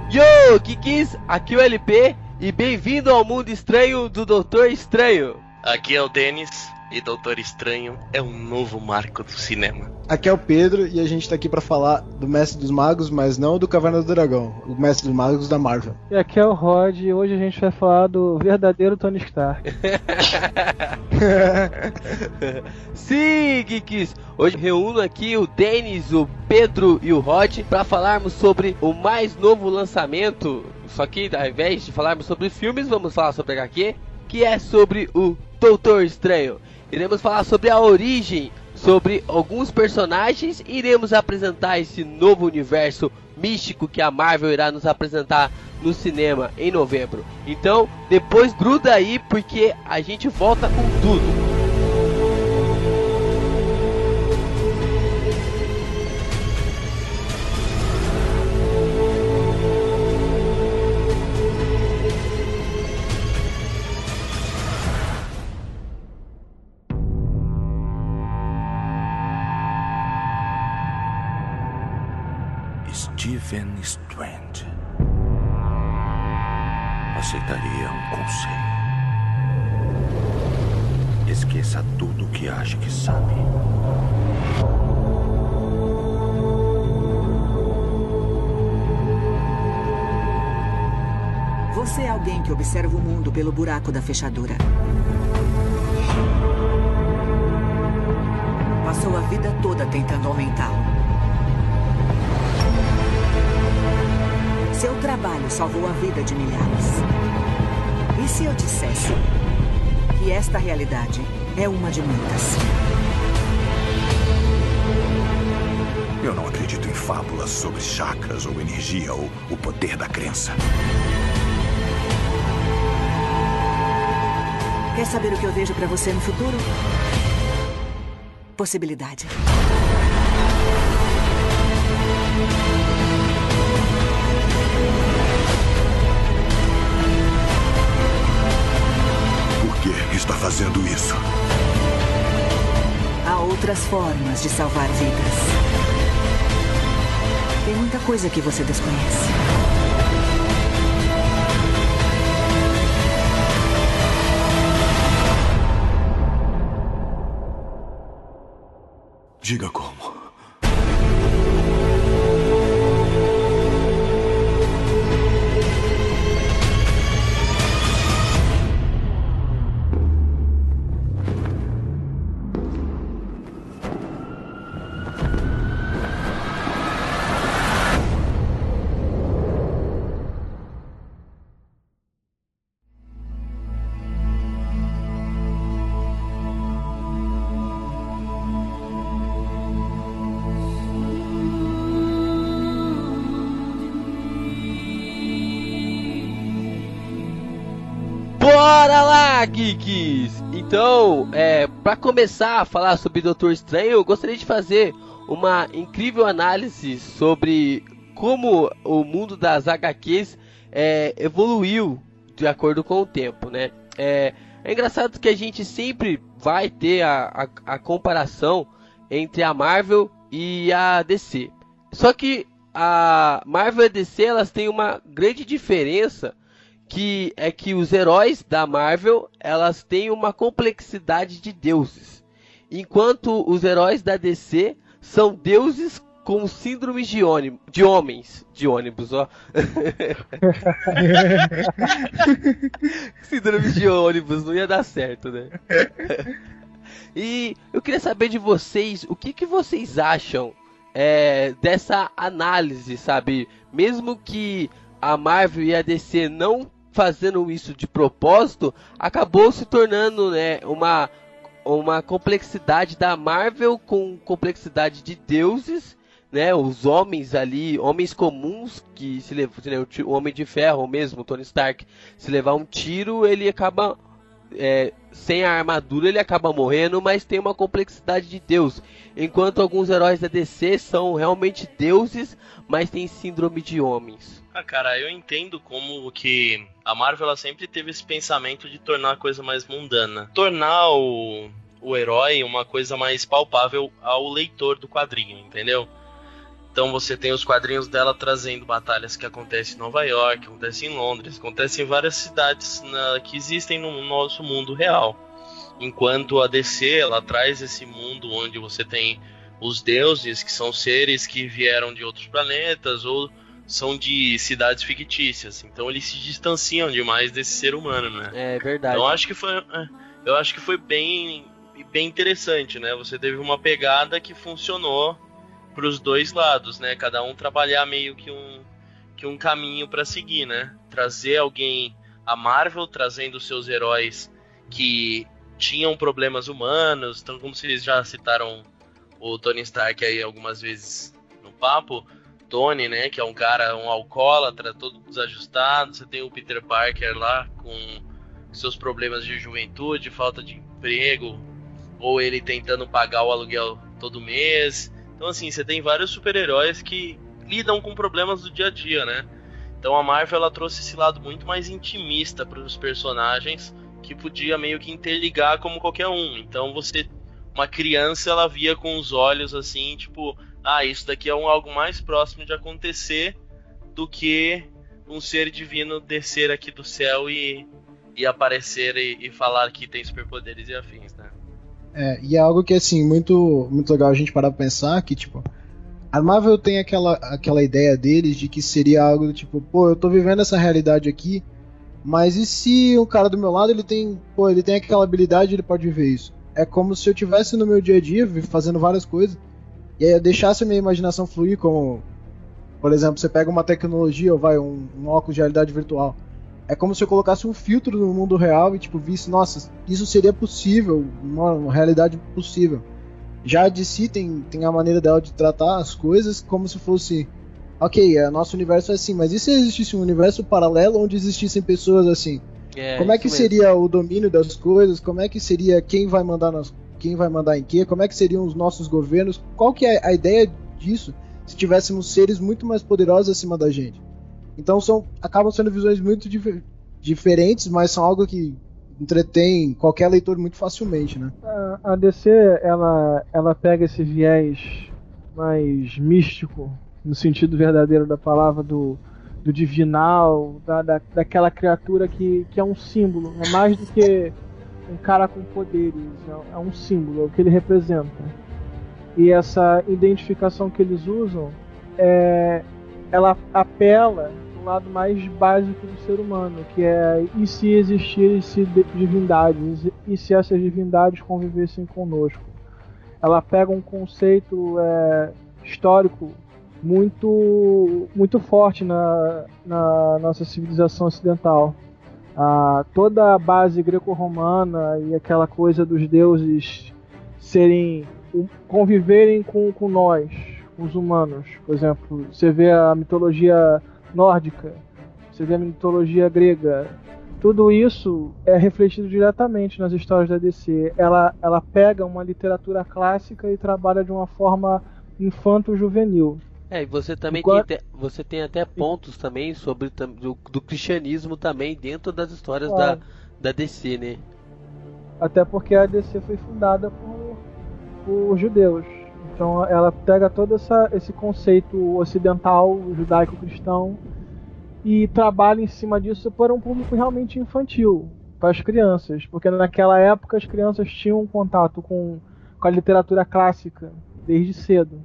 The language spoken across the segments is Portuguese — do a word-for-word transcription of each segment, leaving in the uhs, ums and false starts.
Yo, Kikis, aqui é o L P e bem-vindo ao mundo estranho do Doutor Estranho. Aqui é o Denis e Doutor Estranho é um novo marco do cinema. Aqui é o Pedro e a gente tá aqui pra falar do Mestre dos Magos, mas não do Caverna do Dragão, o Mestre dos Magos da Marvel. E aqui é o Rod e hoje a gente vai falar do verdadeiro Tony Stark. Sim, Kikis! Hoje reúno aqui o Denis, o Pedro e o Rod para falarmos sobre o mais novo lançamento. Só que ao invés de falarmos sobre filmes, vamos falar sobre H Q, que é sobre o Doutor Estranho. Iremos falar sobre a origem, sobre alguns personagens e iremos apresentar esse novo universo místico que a Marvel irá nos apresentar no cinema em novembro. Então, depois gruda aí porque a gente volta com tudo. Stephen Strange aceitaria um conselho. Esqueça tudo o que acha que sabe. Você é alguém que observa o mundo pelo buraco da fechadura. Passou a vida toda tentando aumentá-lo. Seu trabalho salvou a vida de milhares. E se eu dissesse que esta realidade é uma de muitas? Eu não acredito em fábulas sobre chakras ou energia ou o poder da crença. Quer saber o que eu vejo pra você no futuro? Possibilidade. Por que está fazendo isso? Há outras formas de salvar vidas. Tem muita coisa que você desconhece. Diga como. Bora lá, geeks! Então, é, para começar a falar sobre Doutor Estranho, eu gostaria de fazer uma incrível análise sobre como o mundo das H Qs é, evoluiu de acordo com o tempo, né? É, é engraçado que a gente sempre vai ter a, a, a comparação entre a Marvel e a D C. Só que a Marvel e a D C elas têm uma grande diferença, que é que os heróis da Marvel, elas têm uma complexidade de deuses, enquanto os heróis da D C são deuses com síndromes de, ônibus, de homens, de ônibus, ó. Síndrome de ônibus, não ia dar certo, né? E eu queria saber de vocês, o que, que vocês acham é, dessa análise, sabe? Mesmo que a Marvel e a D C não fazendo isso de propósito, acabou se tornando, né, uma, uma complexidade da Marvel com complexidade de deuses, né, os homens ali, homens comuns que se levam, o Homem de Ferro mesmo, o Tony Stark, se levar um tiro, ele acaba é, sem a armadura, ele acaba morrendo, mas tem uma complexidade de deus, enquanto alguns heróis da D C são realmente deuses, mas tem síndrome de homens. Ah, cara, eu entendo como que a Marvel ela sempre teve esse pensamento de tornar a coisa mais mundana. Tornar o, o herói uma coisa mais palpável ao leitor do quadrinho, entendeu? Então você tem os quadrinhos dela trazendo batalhas que acontecem em Nova York, acontecem em Londres, acontecem em várias cidades na, que existem no nosso mundo real. Enquanto a D C, ela traz esse mundo onde você tem os deuses, que são seres que vieram de outros planetas ou são de cidades fictícias. Então eles se distanciam demais desse ser humano, né? É verdade. Então eu acho que foi, eu acho que foi bem, bem interessante, né? Você teve uma pegada que funcionou para os dois lados, né? Cada um trabalhar meio que um, que um caminho para seguir, né? Trazer alguém, a Marvel trazendo seus heróis que tinham problemas humanos, então como vocês já citaram o Tony Stark aí algumas vezes no papo, Tony, né, que é um cara, um alcoólatra, todo desajustado. Você tem o Peter Parker lá com seus problemas de juventude, falta de emprego, ou ele tentando pagar o aluguel todo mês. Então assim, você tem vários super-heróis que lidam com problemas do dia a dia, né? Então a Marvel, ela trouxe esse lado muito mais intimista para os personagens, que podia meio que interligar como qualquer um. Então você, uma criança, ela via com os olhos assim, tipo, ah, isso daqui é um, algo mais próximo de acontecer do que um ser divino descer aqui do céu e, e aparecer e, e falar que tem superpoderes e afins, né? É, e é algo que, assim, muito, muito legal a gente parar pra pensar, que, tipo, a Marvel tem aquela, aquela ideia deles de que seria algo do tipo, pô, eu tô vivendo essa realidade aqui, mas e se o cara do meu lado, ele tem, pô, ele tem aquela habilidade, ele pode viver isso. É como se eu tivesse no meu dia a dia, fazendo várias coisas, e aí eu deixasse a minha imaginação fluir, como, por exemplo, você pega uma tecnologia, ou vai, um, um óculos de realidade virtual. É como se eu colocasse um filtro no mundo real e, tipo, visse, nossa, isso seria possível, uma, uma realidade possível. Já a D C tem, tem a maneira dela de tratar as coisas como se fosse, ok, é, nosso universo é assim, mas e se existisse um universo paralelo onde existissem pessoas assim? É, como é que seria o domínio das coisas? Como é que seria quem vai mandar nas, quem vai mandar em quê? Como é que seriam os nossos governos? Qual que é a ideia disso se tivéssemos seres muito mais poderosos acima da gente? Então são, acabam sendo visões muito dif- diferentes, mas são algo que entretém qualquer leitor muito facilmente, né? A, a D C, ela, ela pega esse viés mais místico, no sentido verdadeiro da palavra, do, do divinal, da, da, daquela criatura que, que é um símbolo, é mais do que um cara com poderes, é, é um símbolo, é o que ele representa. E essa identificação que eles usam, é, ela apela para o lado mais básico do ser humano, que é, e se existissem divindades, e se essas divindades convivessem conosco? Ela pega um conceito é, histórico muito, muito forte na, na nossa civilização ocidental. Ah, toda a base greco-romana e aquela coisa dos deuses serem, conviverem com, com nós, com os humanos. Por exemplo, você vê a mitologia nórdica, você vê a mitologia grega. Tudo isso é refletido diretamente nas histórias da D C. Ela, ela pega uma literatura clássica e trabalha de uma forma infanto-juvenil. É, e você também Enquanto... tem, você tem até pontos também sobre do, do cristianismo também dentro das histórias Ah. da, da D C, né? Até porque a D C foi fundada por, por judeus. Então ela pega todo essa, esse conceito ocidental, judaico-cristão, e trabalha em cima disso para um público realmente infantil, para as crianças. Porque naquela época as crianças tinham contato com, com a literatura clássica desde cedo.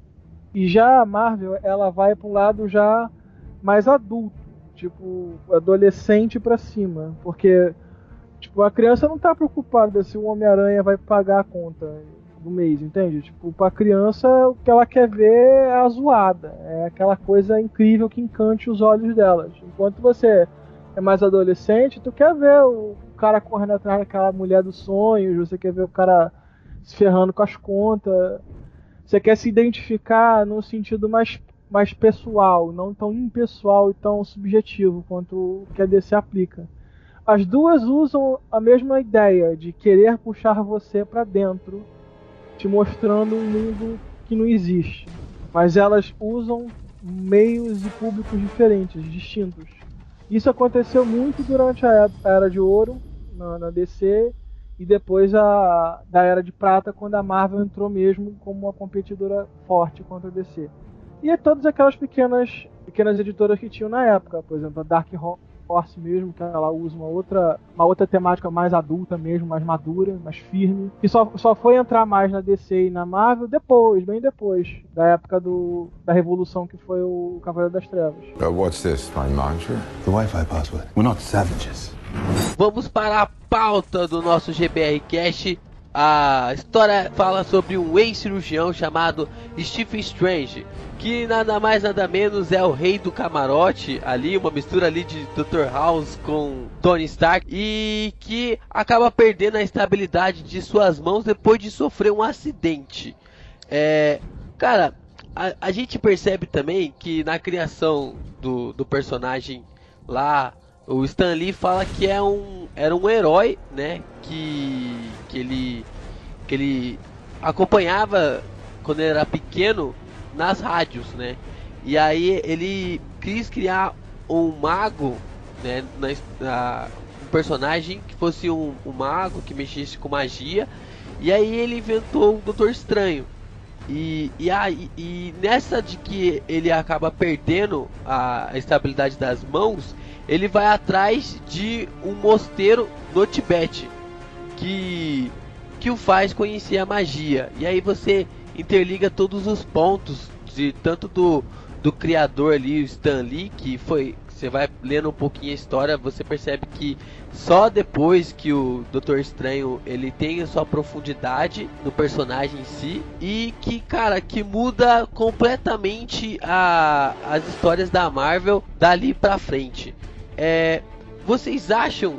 E já a Marvel, ela vai para um lado já mais adulto, tipo adolescente para cima, porque tipo, a criança não está preocupada se o Homem-Aranha vai pagar a conta do mês, entende? Tipo, para a criança o que ela quer ver é a zoada, é aquela coisa incrível que encante os olhos delas. Enquanto você é mais adolescente, tu quer ver o cara correndo atrás daquela mulher dos sonhos, você quer ver o cara se ferrando com as contas. Você quer se identificar num sentido mais, mais pessoal, não tão impessoal e tão subjetivo quanto o que a D C aplica. As duas usam a mesma ideia de querer puxar você para dentro, te mostrando um mundo que não existe. Mas elas usam meios e públicos diferentes, distintos. Isso aconteceu muito durante a Era de Ouro, na, na D C, e depois a, da Era de Prata, quando a Marvel entrou mesmo como uma competidora forte contra a D C. E todas aquelas pequenas, pequenas editoras que tinham na época, por exemplo, a Dark Horse mesmo, que ela usa uma outra, uma outra temática mais adulta mesmo, mais madura, mais firme, que só, só foi entrar mais na D C e na Marvel depois, bem depois, da época do, da revolução que foi o Cavaleiro das Trevas. Uh, what's this, my mantra? The Wi-Fi password. We're not savages. Vamos para a pauta do nosso G B R Cast. A história fala sobre um ex-cirurgião chamado Stephen Strange, que nada mais nada menos é o rei do camarote ali, uma mistura ali de doutor House com Tony Stark, e que acaba perdendo a estabilidade de suas mãos depois de sofrer um acidente. É, cara, a, a gente percebe também que na criação do, do personagem lá, o Stan Lee fala que é um, era um herói, né, que, que, ele, que ele acompanhava quando ele era pequeno nas rádios, né, e aí ele quis criar um mago, né, na, na, um personagem que fosse um, um mago, que mexesse com magia, e aí ele inventou o Doutor Estranho. E, e, a, e, e nessa de que ele acaba perdendo a, a estabilidade das mãos, ele vai atrás de um mosteiro no Tibete que, que o faz conhecer a magia. E aí você interliga todos os pontos, de, tanto do, do criador ali, o Stan Lee, que foi... Você vai lendo um pouquinho a história, você percebe que só depois que o Doutor Estranho ele tem a sua profundidade no personagem em si, e que, cara, que muda completamente a, as histórias da Marvel dali pra frente. É, vocês acham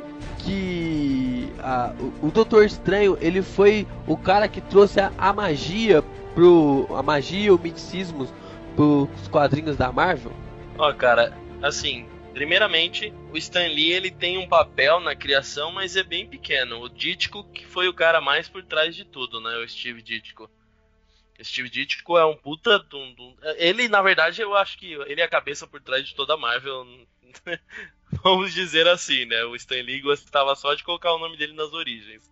que a, o, o Doutor Estranho ele foi o cara que trouxe a, a magia pro a magia, o misticismo pros quadrinhos da Marvel? Ó, oh, cara, assim, primeiramente, o Stan Lee ele tem um papel na criação, mas é bem pequeno. O Ditko que foi o cara mais por trás de tudo, né? O Steve Ditko. O Steve Ditko é um puta... Dum, dum. Ele, na verdade, eu acho que ele é a cabeça por trás de toda a Marvel. Vamos dizer assim, né? O Stan Lee gostava só de colocar o nome dele nas origens.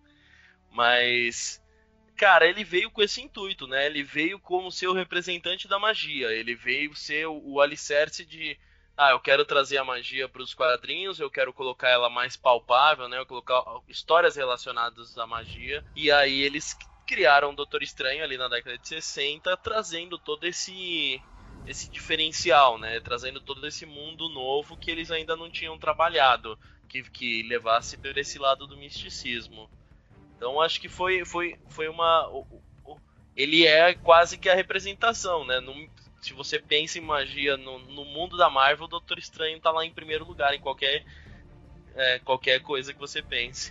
Mas... Cara, ele veio com esse intuito, né? Ele veio como ser o representante da magia. Ele veio ser o, o alicerce de... Ah, eu quero trazer a magia para os quadrinhos, eu quero colocar ela mais palpável, né? Eu colocar histórias relacionadas à magia. E aí eles criaram o Doutor Estranho ali na década de sessenta, trazendo todo esse, esse diferencial, né? Trazendo todo esse mundo novo que eles ainda não tinham trabalhado, que, que levasse por esse lado do misticismo. Então acho que foi, foi, foi uma... Ele é quase que a representação, né? No, se você pensa em magia no, no mundo da Marvel, o Doutor Estranho tá lá em primeiro lugar em qualquer, é, qualquer coisa que você pense.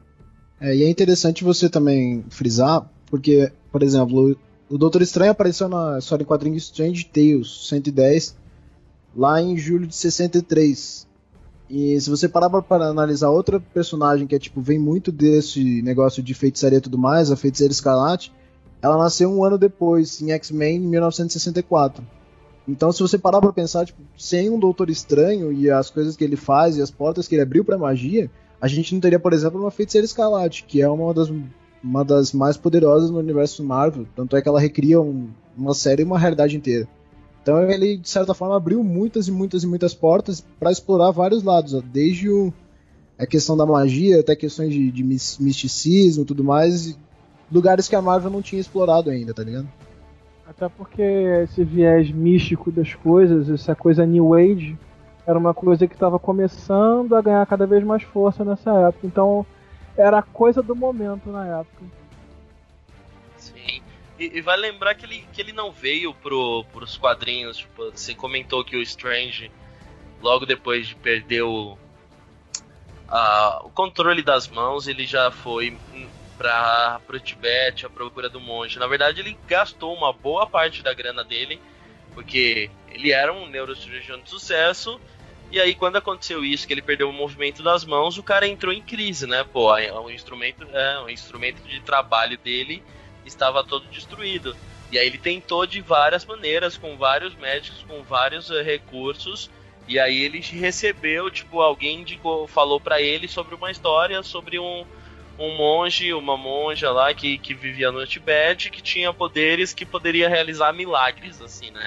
É, e é interessante você também frisar, porque, por exemplo, o Doutor Estranho apareceu na história em quadrinho Strange Tales cento e dez, lá em julho de sessenta e três. E se você parar para analisar outra personagem que é tipo, vem muito desse negócio de feitiçaria e tudo mais, a Feiticeira Escarlate, ela nasceu um ano depois, em X-Men, em mil novecentos e sessenta e quatro. Então, se você parar pra pensar, tipo, sem um Doutor Estranho e as coisas que ele faz e as portas que ele abriu pra magia, a gente não teria, por exemplo, uma Feiticeira Escarlate, que é uma das, uma das mais poderosas no universo Marvel. Tanto é que ela recria um, uma série e uma realidade inteira. Então, ele, de certa forma, abriu muitas e muitas e muitas portas pra explorar vários lados, ó, desde o, a questão da magia até questões de, de misticismo e tudo mais, lugares que a Marvel não tinha explorado ainda, tá ligado? Até porque esse viés místico das coisas, essa coisa New Age, era uma coisa que estava começando a ganhar cada vez mais força nessa época. Então, era a coisa do momento na época. Sim. E, e vai lembrar que ele, que ele não veio pro, pros quadrinhos. Tipo, você comentou que o Strange, logo depois de perder o, a, o controle das mãos, ele já foi... para o Tibete, a procura do monge. Na verdade, ele gastou uma boa parte da grana dele, porque ele era um neurocirurgião de sucesso, e aí quando aconteceu isso, que ele perdeu o movimento das mãos, o cara entrou em crise, né? Pô, o instrumento, é, o instrumento de trabalho dele estava todo destruído. E aí ele tentou de várias maneiras, com vários médicos, com vários uh, recursos, e aí ele recebeu, tipo, alguém indicou, falou para ele sobre uma história, sobre um um monge, uma monja lá que, que vivia no Tibete, que tinha poderes que poderia realizar milagres, assim, né?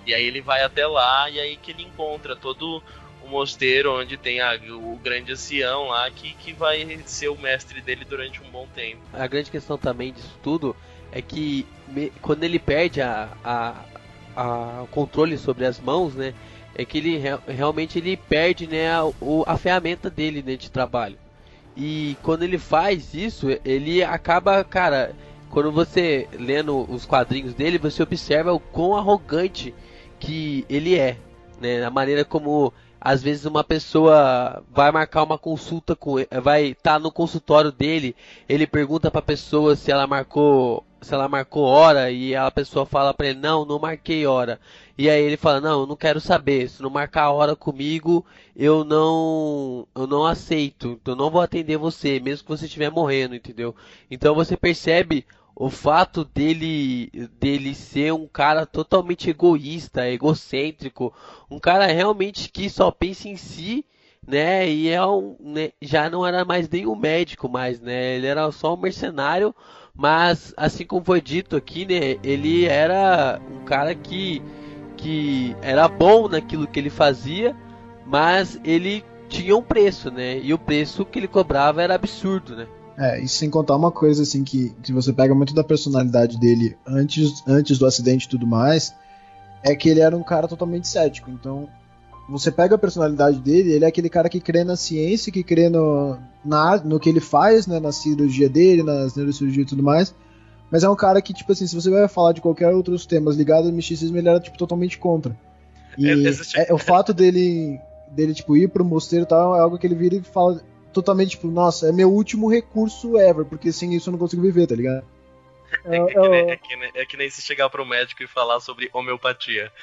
E aí ele vai até lá e aí que ele encontra todo o mosteiro onde tem a, o grande ancião lá que, que vai ser o mestre dele durante um bom tempo. A grande questão também disso tudo é que me, quando ele perde a, a, a, o controle sobre as mãos, né, é que ele realmente ele perde, né, a, a ferramenta dele, né, de trabalho. E quando ele faz isso, ele acaba, cara, quando você lendo os quadrinhos dele, você observa o quão arrogante que ele é, né, a maneira como às vezes uma pessoa vai marcar uma consulta com ele, vai estar tá no consultório dele, ele pergunta para a pessoa se ela marcou, se ela marcou hora e a pessoa fala para ele não, não marquei hora. E aí ele fala não, eu não quero saber, se não marcar a hora comigo, eu não, eu não aceito, então eu não vou atender você, mesmo que você estiver morrendo, entendeu? Então você percebe o fato dele, dele ser um cara totalmente egoísta, egocêntrico, um cara realmente que só pensa em si, né? E é um, né, já não era mais nem um médico mais, né? Ele era só um mercenário, mas assim como foi dito aqui, né? Ele era um cara que, que era bom naquilo que ele fazia, mas ele tinha um preço, né? E o preço que ele cobrava era absurdo, né? É, e sem contar uma coisa assim que, que você pega muito da personalidade dele antes, antes do acidente e tudo mais, é que ele era um cara totalmente cético. Então, você pega a personalidade dele, ele é aquele cara que crê na ciência, que crê no, na, no que ele faz, né, na cirurgia dele, nas neurocirurgia e tudo mais, mas é um cara que, tipo assim, se você vai falar de qualquer outros temas ligados ao misticismo, ele era, tipo, totalmente contra. E é, é, o fato dele, dele, tipo, ir pro mosteiro e tal, é algo que ele vira e fala totalmente, tipo, nossa, é meu último recurso ever, porque sem isso eu não consigo viver, tá ligado? É, é, que, nem, é, que, nem, é que nem se chegar pro médico e falar sobre homeopatia.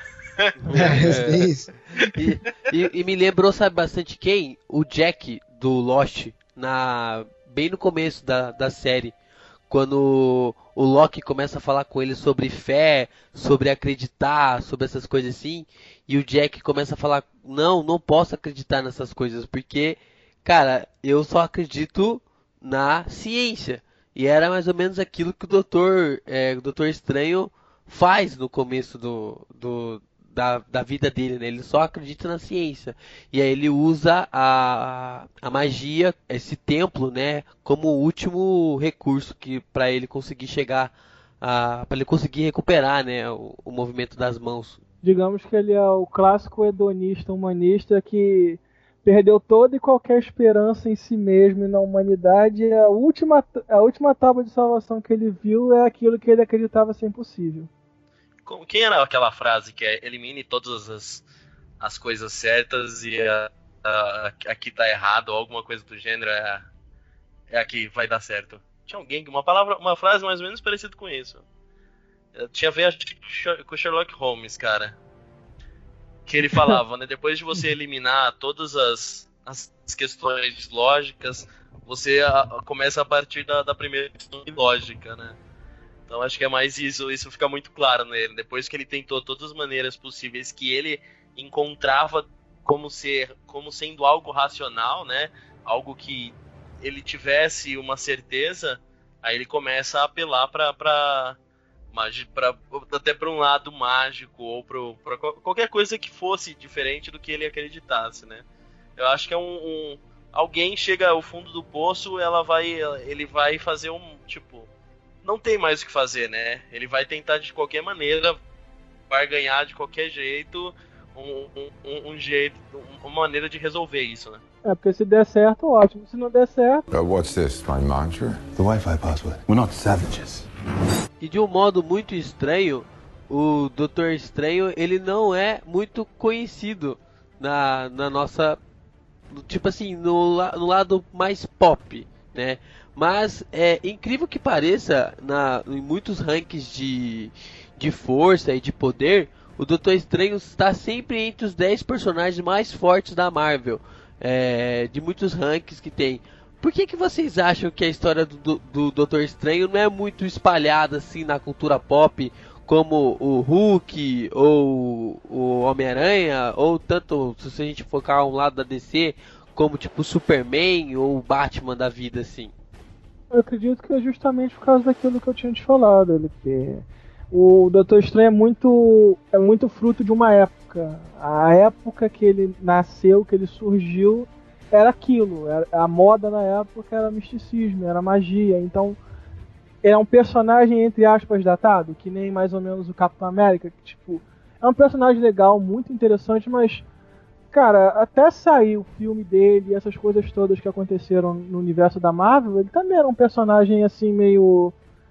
É, é isso. E, e, e me lembrou, sabe, bastante quem? O Jack do Lost, na, bem no começo da, da série, quando o Loki começa a falar com ele sobre fé, sobre acreditar, sobre essas coisas assim, e o Jack começa a falar, não, não posso acreditar nessas coisas, porque cara, eu só acredito na ciência. E era mais ou menos aquilo que o Doutor, é, o Doutor Estranho faz no começo do, do, da, da vida dele, né? Ele só acredita na ciência. E aí ele usa a, a magia, esse templo, né? Como o último recurso que para ele conseguir chegar, para ele conseguir recuperar, né? O, o movimento das mãos. Digamos que ele é o clássico hedonista humanista que perdeu toda e qualquer esperança em si mesmo e na humanidade. E a última, a última tábua de salvação que ele viu é aquilo que ele acreditava ser impossível. Quem era aquela frase que é elimine todas as, as coisas certas e a, a, a que tá errado ou alguma coisa do gênero é a, é a que vai dar certo? Tinha alguém, uma palavra, uma frase mais ou menos parecida com isso. Eu tinha a ver com o Sherlock Holmes, cara. Que ele falava, né? Depois de você eliminar todas as, as questões lógicas, você a, a, começa a partir da, da primeira questão lógica, né? Então acho que é mais isso, isso fica muito claro nele. Depois que ele tentou todas as maneiras possíveis que ele encontrava como, ser, como sendo algo racional, né? Algo que ele tivesse uma certeza, aí ele começa a apelar para... pra Pra, até para um lado mágico ou para qualquer coisa que fosse diferente do que ele acreditasse, né? Eu acho que é um, um alguém chega ao fundo do poço, ela vai, ele vai fazer um tipo, não tem mais o que fazer, né? Ele vai tentar de qualquer maneira, vai ganhar de qualquer jeito um, um, um jeito, uma maneira de resolver isso, né? É, porque se der certo, ótimo. Se não der certo... Uh, what's this, my mantra? The Wi-Fi password. We're not savages. E de um modo muito estranho, o Doutor Estranho, ele não é muito conhecido na, na nossa... Tipo assim, no, no lado mais pop, né? Mas, é incrível que pareça, na, em muitos rankings de, de força e de poder, o Doutor Estranho está sempre entre os dez personagens mais fortes da Marvel. É, de muitos rankings que tem. Por que, que vocês acham que a história do, do, do Doutor Estranho não é muito espalhada assim na cultura pop como o Hulk ou o Homem-Aranha, ou tanto, se a gente focar um lado da D C, como tipo o Superman ou o Batman da vida assim? Eu acredito que é justamente por causa daquilo que eu tinha te falado, ele que o Doutor Estranho é muito, é muito fruto de uma época. A época que ele nasceu, que ele surgiu, era aquilo. Era, a moda na época era misticismo, era magia. Então, é um personagem, entre aspas, datado, que nem mais ou menos o Capitão América. Que, tipo, é um personagem legal, muito interessante, mas, cara, até sair o filme dele e essas coisas todas que aconteceram no universo da Marvel, ele também era um personagem, assim, meio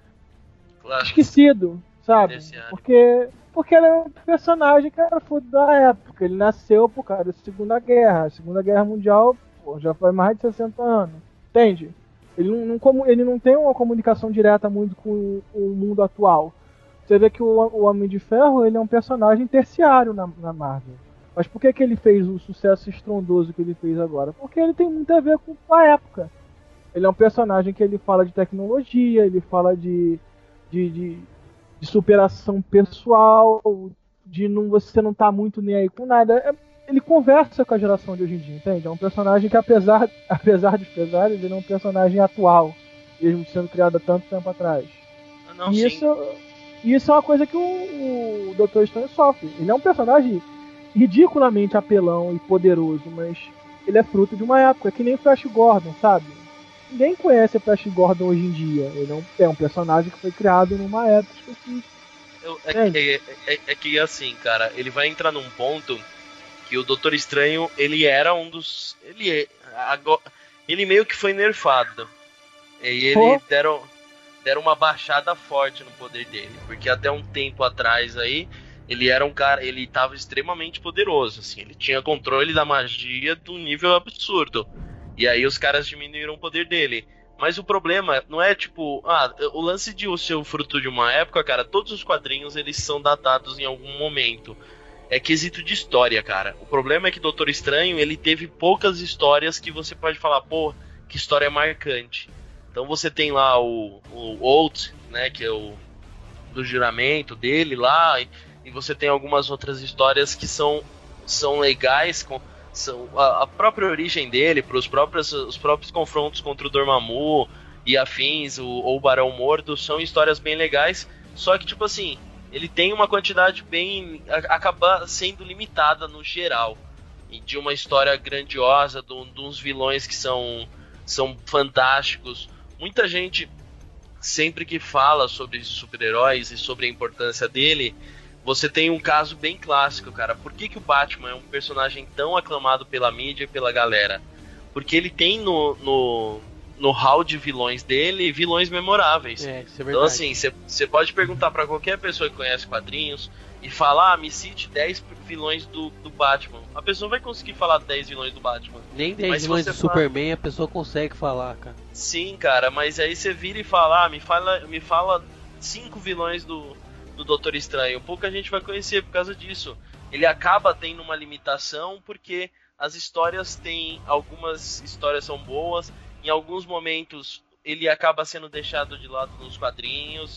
Claro. esquecido, sabe? Terciário. Porque, porque ele é um personagem que era fruto da época. Ele nasceu por causa da Segunda Guerra. A Segunda Guerra Mundial, pô, já faz mais de sessenta anos. Entende? Ele não, não, comu- ele não tem uma comunicação direta muito com o, o mundo atual. Você vê que o, o Homem de Ferro, ele é um personagem terciário na, na Marvel. Mas por que, que ele fez o sucesso estrondoso que ele fez agora? Porque ele tem muito a ver com a época. Ele é um personagem que ele fala de tecnologia, ele fala de, de, de, de superação pessoal, de não, você não tá muito nem aí com nada. É, ele conversa com a geração de hoje em dia, entende? É um personagem que, apesar, apesar dos pesares, ele é um personagem atual, mesmo sendo criado há tanto tempo atrás. Ah, não, E sim. isso, isso é uma coisa que o, o doutor Estranho sofre. Ele é um personagem ridiculamente apelão e poderoso, mas ele é fruto de uma época, que nem Flash Gordon, sabe? Ninguém conhece Flash Gordon hoje em dia. Ele é um, é um personagem que foi criado numa época específica. Eu- é, que- é, é- é que assim, cara, ele vai entrar num ponto que o Doutor Estranho, ele era um dos. Ele é. Agora, ele meio que foi nerfado. E ele Oh. deram, deram uma baixada forte no poder dele. Porque até um tempo atrás aí, ele era um cara. Ele tava extremamente poderoso. Assim, ele tinha controle da magia de um nível absurdo. E aí os caras diminuíram o poder dele. Mas o problema não é tipo, ah, o lance de o seu fruto de uma época, cara, todos os quadrinhos eles são datados em algum momento. É quesito de história, cara. O problema é que Doutor Estranho, ele teve poucas histórias que você pode falar, pô, que história marcante. Então você tem lá o, o Oath, né, que é o do juramento dele lá, e, e você tem algumas outras histórias que são, são legais, com são a, a própria origem dele, para os próprios, os próprios confrontos contra o Dormammu e afins, o, ou o Barão Mordo, são histórias bem legais, só que, tipo assim, ele tem uma quantidade bem... A, acaba sendo limitada no geral, e de uma história grandiosa, de, de uns vilões que são, são fantásticos. Muita gente, sempre que fala sobre super-heróis e sobre a importância dele, você tem um caso bem clássico, cara. Por que, que o Batman é um personagem tão aclamado pela mídia e pela galera? Porque ele tem no, no, no hall de vilões dele vilões memoráveis. É, isso é verdade. Então, assim, você pode perguntar pra qualquer pessoa que conhece quadrinhos e falar, ah, me cite dez vilões do, do Batman. A pessoa vai conseguir falar dez vilões do Batman. Nem dez Mas se vilões você do fala- Superman a pessoa consegue falar, cara. Sim, cara, mas aí você vira e fala, ah, me fala, me fala cinco vilões do, do Doutor Estranho. Pouca gente vai conhecer por causa disso. Ele acaba tendo uma limitação porque as histórias têm... Algumas histórias são boas, em alguns momentos ele acaba sendo deixado de lado nos quadrinhos.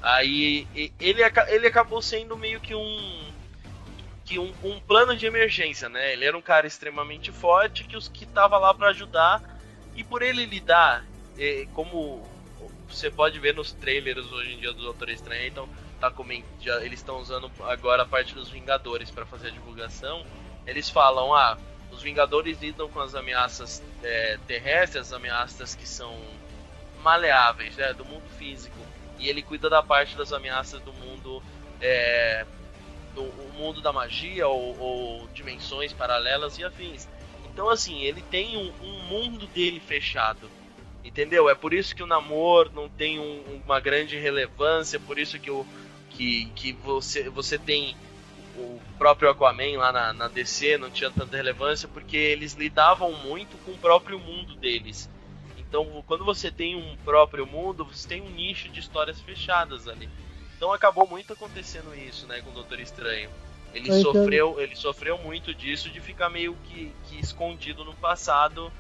Aí e- ele, aca- ele acabou sendo meio que um... que um, um plano de emergência, né? Ele era um cara extremamente forte que os que tava lá pra ajudar, e por ele lidar, eh, como você pode ver nos trailers hoje em dia do Doutor Estranho, então tá coment... já, eles estão usando agora a parte dos Vingadores para fazer a divulgação. Eles falam, ah, os Vingadores lidam com as ameaças eh, terrestres, as ameaças que são maleáveis, né, do mundo físico, e ele cuida da parte das ameaças do mundo eh, do o mundo da magia ou, ou dimensões paralelas e afins. Então, assim, ele tem um, um mundo dele fechado, entendeu? É por isso que o Namor não tem um, uma grande relevância, por isso que, o, que, que você, você tem o próprio Aquaman lá na, na D C, não tinha tanta relevância, porque eles lidavam muito com o próprio mundo deles. Então, quando você tem um próprio mundo, você tem um nicho de histórias fechadas ali. Então acabou muito acontecendo isso, né, com o Doutor Estranho. Ele Eu sofreu, ele sofreu muito disso, de ficar meio que, que escondido no passado,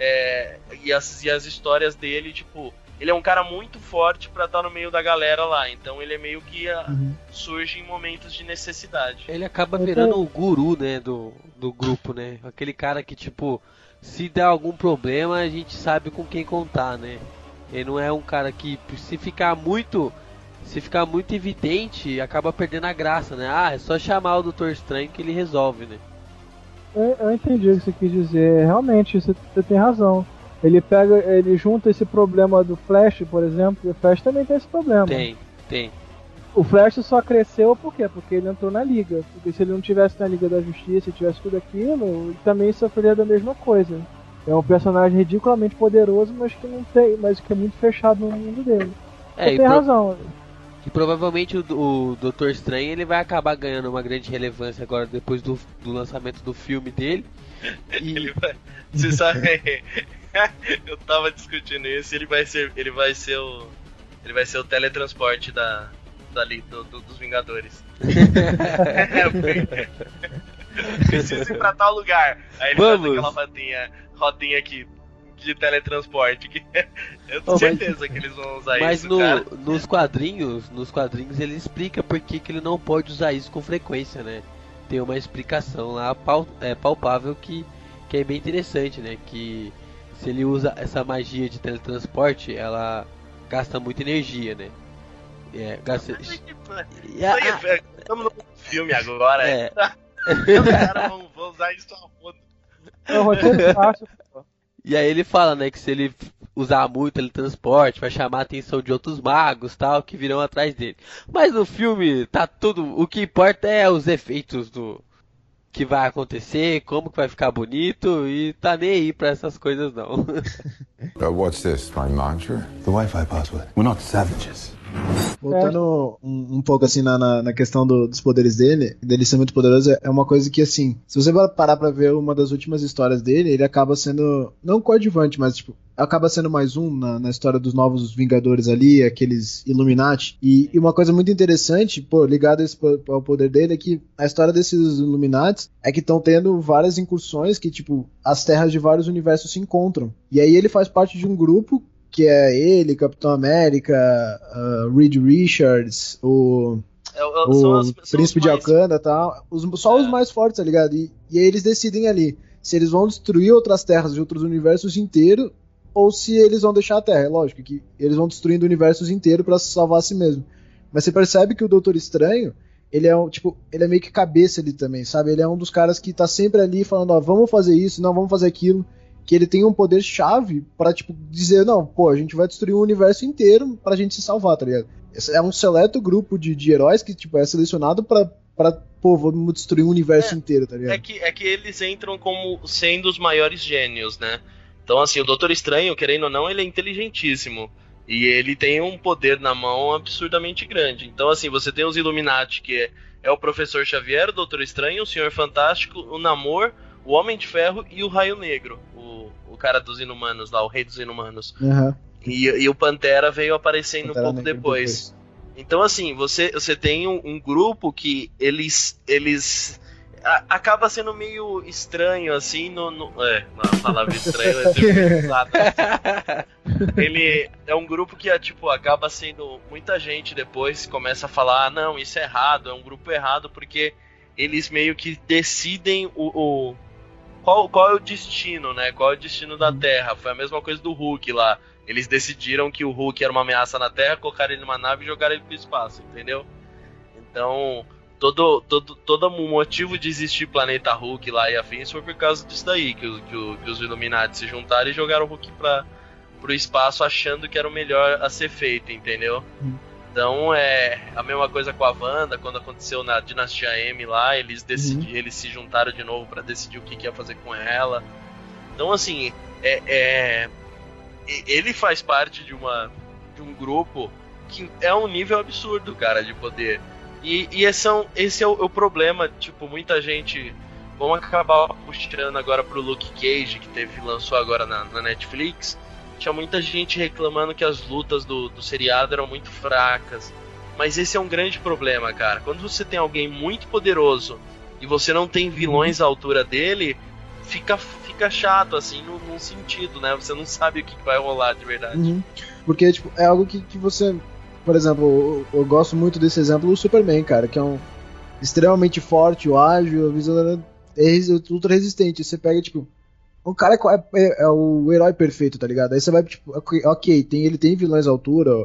é, e, as, e as histórias dele, tipo, ele é um cara muito forte pra estar no meio da galera lá, então ele é meio que a, Uhum. surge em momentos de necessidade. Ele acaba Eu virando tenho- o guru, né, do, do grupo, né? Aquele cara que, tipo, se der algum problema, a gente sabe com quem contar, né? Ele não é um cara que, se ficar muito se ficar muito evidente, acaba perdendo a graça, né? Ah, é só chamar o Doutor Estranho que ele resolve, né? Eu, eu entendi o que você quis dizer. Realmente, você, você tem razão. Ele pega, ele junta esse problema do Flash, por exemplo, e o Flash também tem esse problema. Tem, tem. O Flash só cresceu por quê? Porque ele entrou na Liga. Porque se ele não tivesse na Liga da Justiça e tivesse tudo aquilo, ele também sofreria da mesma coisa. É um personagem ridiculamente poderoso, mas que não tem, mas que é muito fechado no mundo dele. É, Você tem pro... razão. E provavelmente o, o Doutor Estranho ele vai acabar ganhando uma grande relevância agora depois do, do lançamento do filme dele. E... ele vai... Você sabe, eu tava discutindo isso, ele vai ser, ele vai ser o, ele vai ser o teletransporte da, dali do, do, dos Vingadores. Preciso ir pra tal lugar. Aí ele Vamos. faz aquela rodinha, rodinha aqui de teletransporte. Que eu tenho Oh, certeza mas, que eles vão usar mas isso. No, cara. nos quadrinhos, nos quadrinhos ele explica por que que ele não pode usar isso com frequência, né? Tem uma explicação lá pal, é, palpável que, que é bem interessante, né? Que se ele usa essa magia de teletransporte, ela gasta muita energia, né? É, gasta... E a, a... Estamos no filme agora. É. Os caras vão, vão usar isso a foda. É um roteiro fácil. E aí ele fala, né, que se ele usar muito teletransporte, vai chamar a atenção de outros magos, tal, que virão atrás dele. Mas no filme tá tudo, o que importa é os efeitos do que vai acontecer, como que vai ficar bonito, e tá nem aí pra essas coisas não. Uh, what's this, my monitor? The Wi-Fi password. We're not savages. Voltando um, um pouco assim na, na, na questão do, dos poderes dele, dele ser muito poderoso, é uma coisa que assim, se você parar pra ver uma das últimas histórias dele, ele acaba sendo, não coadjuvante, mas tipo, acaba sendo mais um na, na história dos novos Vingadores ali, aqueles Illuminati, e, e uma coisa muito interessante, pô, ligado a esse, ao poder dele, é que a história desses Illuminati é que estão tendo várias incursões que, tipo, as terras de vários universos se encontram, e aí ele faz parte de um grupo que é ele, Capitão América, uh, Reed Richards, o, é, o, o as, Príncipe de mais... Wakanda e tal, os, só é. os mais fortes, tá ligado? E, e aí eles decidem ali se eles vão destruir outras terras de outros universos inteiros ou se eles vão deixar a Terra. É lógico que eles vão destruindo universos inteiros pra salvar a si mesmo. Mas você percebe que o Doutor Estranho, ele é um, tipo, ele é meio que cabeça ali também, sabe? Ele é um dos caras que tá sempre ali falando, ó, vamos fazer isso, não, vamos fazer aquilo. Que ele tem um poder chave pra, tipo, dizer, não, pô, a gente vai destruir o universo inteiro pra gente se salvar, tá ligado? Esse é um seleto grupo de, de heróis que, tipo, é selecionado pra, pra, pô, vamos destruir o universo é, inteiro, tá ligado? É que, é que eles entram como sendo os maiores gênios, né? Então, assim, o Doutor Estranho, querendo ou não, ele é inteligentíssimo. E ele tem um poder na mão absurdamente grande. Então, assim, você tem os Illuminati, que é, é o Professor Xavier, o Doutor Estranho, o Senhor Fantástico, o Namor, o Homem de Ferro e o Raio Negro. O, o cara dos Inumanos lá, o Rei dos Inumanos. Uhum. E, e o Pantera veio aparecendo Pantera um pouco depois. depois. Então, assim, você, você tem um, um grupo que eles... eles a, acaba sendo meio estranho, assim, no... no é, a palavra estranho é sempre usada. Ele é um grupo que, tipo, acaba sendo... Muita gente depois começa a falar, ah, não, isso é errado, é um grupo errado, porque eles meio que decidem o... o qual, qual é o destino, né? Qual é o destino da Terra? Foi a mesma coisa do Hulk lá. Eles decidiram que o Hulk era uma ameaça na Terra, colocaram ele numa nave e jogaram ele pro espaço, entendeu? Então, todo, todo, todo o motivo de existir Planeta Hulk lá e afins foi por causa disso daí, que, que, que os Illuminati se juntaram e jogaram o Hulk pra, pro espaço achando que era o melhor a ser feito, entendeu? Hum. Então, é a mesma coisa com a Wanda, quando aconteceu na Dinastia M lá, eles, decidi, uhum. eles se juntaram de novo pra decidir o que, que ia fazer com ela. Então, assim, é... é ele faz parte de, uma, de um grupo que é um nível absurdo, cara, de poder. E, e esse, é, um, esse é o, o problema, tipo, muita gente... Vamos acabar puxando agora pro Luke Cage, que teve, lançou agora na, na Netflix. Tinha muita gente reclamando que as lutas do, do seriado eram muito fracas. Mas esse é um grande problema, cara. Quando você tem alguém muito poderoso e você não tem vilões à altura dele, fica... fica chato, assim, num, num sentido, né? Você não sabe o que vai rolar de verdade. Uhum. Porque, tipo, é algo que, que você... Por exemplo, eu, eu gosto muito desse exemplo do Superman, cara, que é um extremamente forte, ágil, visão é ultra resistente. Você pega, tipo, o cara é, é, é o herói perfeito, tá ligado? Aí você vai, tipo, ok, tem, ele tem vilões à altura,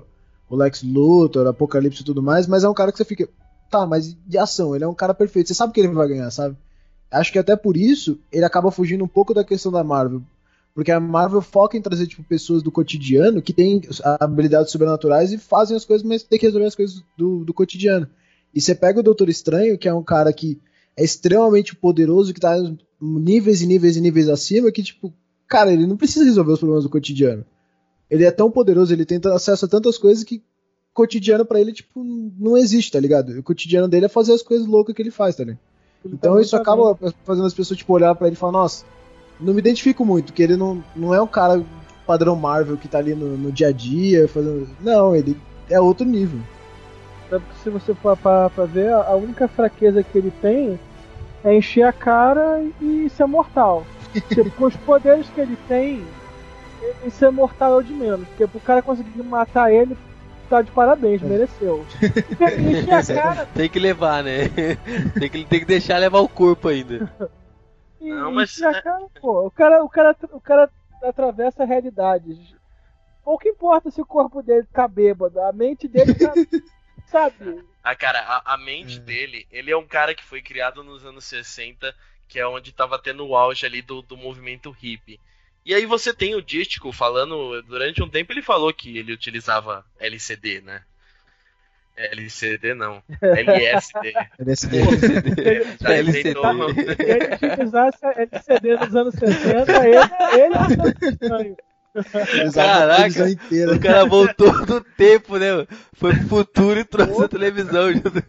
o Lex Luthor, Apocalipse e tudo mais, mas é um cara que você fica, tá, mas de ação, ele é um cara perfeito, você sabe que ele vai ganhar, sabe? Acho que até por isso ele acaba fugindo um pouco da questão da Marvel, porque a Marvel foca em trazer tipo, pessoas do cotidiano que têm habilidades sobrenaturais e fazem as coisas, mas tem que resolver as coisas do, do cotidiano. E você pega o Doutor Estranho, que é um cara que é extremamente poderoso, que tá níveis e níveis e níveis acima, que tipo, cara, ele não precisa resolver os problemas do cotidiano. Ele é tão poderoso, ele tem acesso a tantas coisas que cotidiano pra ele, tipo, não existe, tá ligado? O cotidiano dele é fazer as coisas loucas que ele faz, tá ligado? Então isso acaba fazendo as pessoas, tipo, olhar pra ele e falar, nossa, não me identifico muito, porque ele não, não é um cara padrão Marvel que tá ali no, no dia a dia, fazendo... Não, ele é outro nível. Se você for pra, pra ver, a única fraqueza que ele tem é encher a cara e ser mortal. Com os poderes que ele tem, e ser mortal é o de menos. Porque pro cara conseguir matar ele, tá de parabéns, mereceu. Encher a cara... Tem que levar, né? Tem que, tem que deixar levar o corpo ainda. E, Não, mas... a cara, pô, o cara, o cara, o cara atravessa realidades. Pouco importa se o corpo dele tá bêbado, a mente dele tá, sabe? Ah, cara, a, a mente hum. dele, ele é um cara que foi criado nos anos sessenta, que é onde tava tendo o auge ali do, do movimento hippie. E aí você tem o Dístico falando, durante um tempo ele falou que ele utilizava L C D, né? L C D não, L S D. L S D. Já L C D. tentou... Ele utilizasse L C D nos anos sessenta, ele, ele é estranho. Caraca, o cara voltou do tempo, né? Foi pro futuro e trouxe a televisão junto.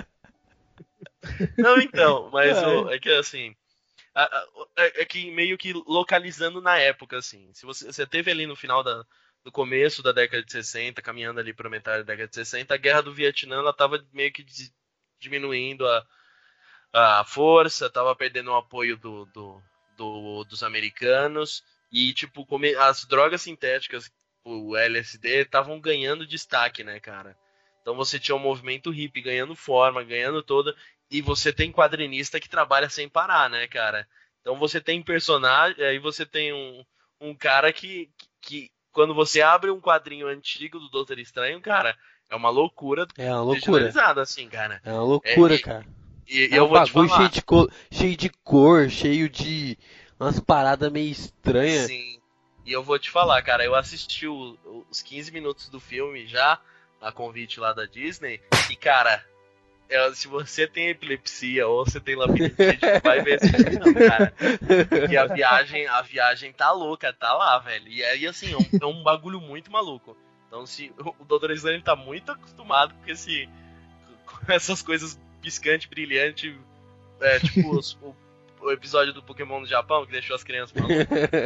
Não, então, mas o, é que assim, a, a, é que meio que localizando na época, assim, se você, você teve ali no final da, do começo da década de sessenta, caminhando ali para metade da década de sessenta, a guerra do Vietnã, ela tava meio que diminuindo a, a força, tava perdendo o apoio do, do, do, dos americanos, e tipo, as drogas sintéticas, o L S D, estavam ganhando destaque, né, cara? Então você tinha um movimento hippie ganhando forma, ganhando toda, e você tem quadrinista que trabalha sem parar, né, cara? Então você tem personagem, aí você tem um, um cara que, que, quando você abre um quadrinho antigo do Doutor Estranho, cara, é uma loucura. É uma loucura. Assim, cara. É uma loucura, é, cara. E, e é eu um vou te bagulho falar. cheio de, cor, cheio de cor, cheio de umas paradas meio estranhas. Sim. E eu vou te falar, cara, eu assisti o, os quinze minutos do filme já, a convite lá da Disney, e, cara, é, se você tem epilepsia ou você tem labirintite, vai ver esse filme não, cara. Porque a viagem, a viagem tá louca, tá lá, velho. E aí, assim, é um, é um bagulho muito maluco. Então, se o doutor Estranho tá muito acostumado com, esse, com essas coisas piscantes, brilhantes, é, tipo os, o o episódio do Pokémon no Japão, que deixou as crianças malucas.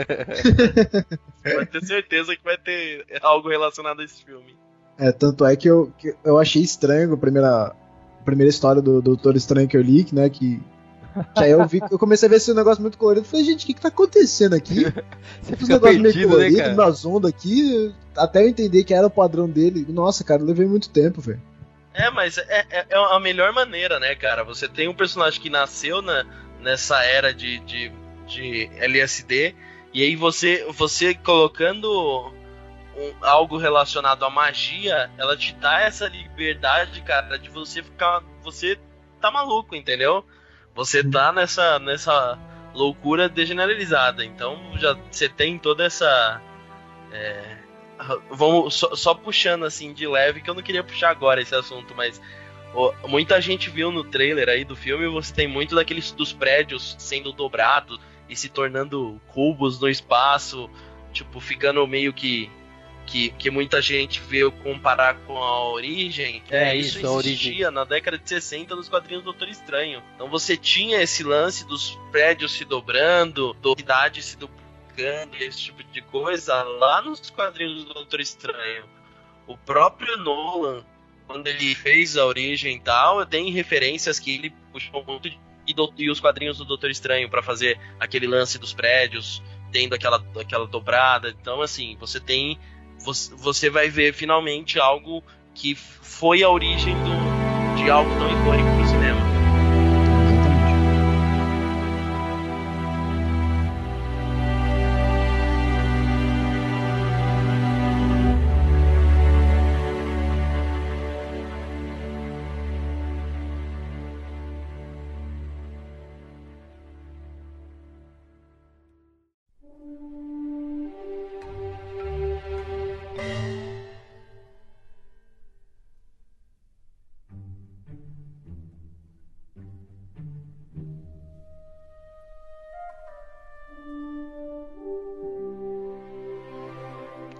Vai ter certeza que vai ter algo relacionado a esse filme. É, tanto é que eu, que eu achei estranho a primeira, a primeira história do Doutor Estranho que eu li, né, que... Aí eu, vi, eu comecei a ver esse negócio muito colorido, falei, gente, o que que tá acontecendo aqui? Você fica negócio perdido, meio colorido, né, cara? umas ondas aqui, até eu entender que era o padrão dele. Nossa, cara, eu levei muito tempo, velho. É, mas é, é, é a melhor maneira, né, cara? Você tem um personagem que nasceu na... nessa era de, de, de L S D, e aí você, você colocando um, algo relacionado à magia, ela te dá essa liberdade, cara, de você ficar, você tá maluco, entendeu? Você tá nessa, nessa loucura degeneralizada, então já você tem toda essa... É, vamos só, só puxando assim de leve, que eu não queria puxar agora esse assunto, mas muita gente viu no trailer aí do filme, você tem muito daqueles dos prédios sendo dobrados e se tornando cubos no espaço, tipo, ficando meio que que, que muita gente veio comparar com a origem. É, isso, isso existia na década de sessenta nos quadrinhos do Doutor Estranho. Então você tinha esse lance dos prédios se dobrando, da cidade se duplicando, esse tipo de coisa lá nos quadrinhos do Doutor Estranho. O próprio Nolan, quando ele fez a origem e tal, tem referências que ele puxou muito e, do, e os quadrinhos do Doutor Estranho para fazer aquele lance dos prédios, tendo aquela, aquela dobrada. Então, assim, você tem. Você, você vai ver finalmente algo que foi a origem do, de algo tão icônico pro cinema.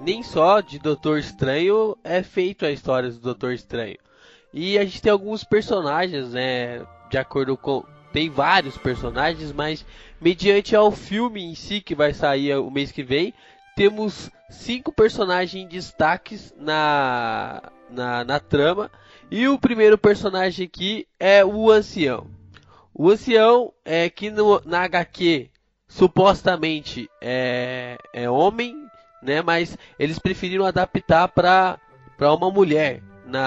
nem só de Doutor Estranho é feito a história do Doutor Estranho. E a gente tem alguns personagens, né, de acordo com... Tem vários personagens, mas mediante ao filme em si, que vai sair o mês que vem, temos cinco personagens em destaques na, na, na trama. E o primeiro personagem aqui é o Ancião. O Ancião é que no, na agá quê supostamente é, é homem, né? Mas eles preferiram adaptar para para uma mulher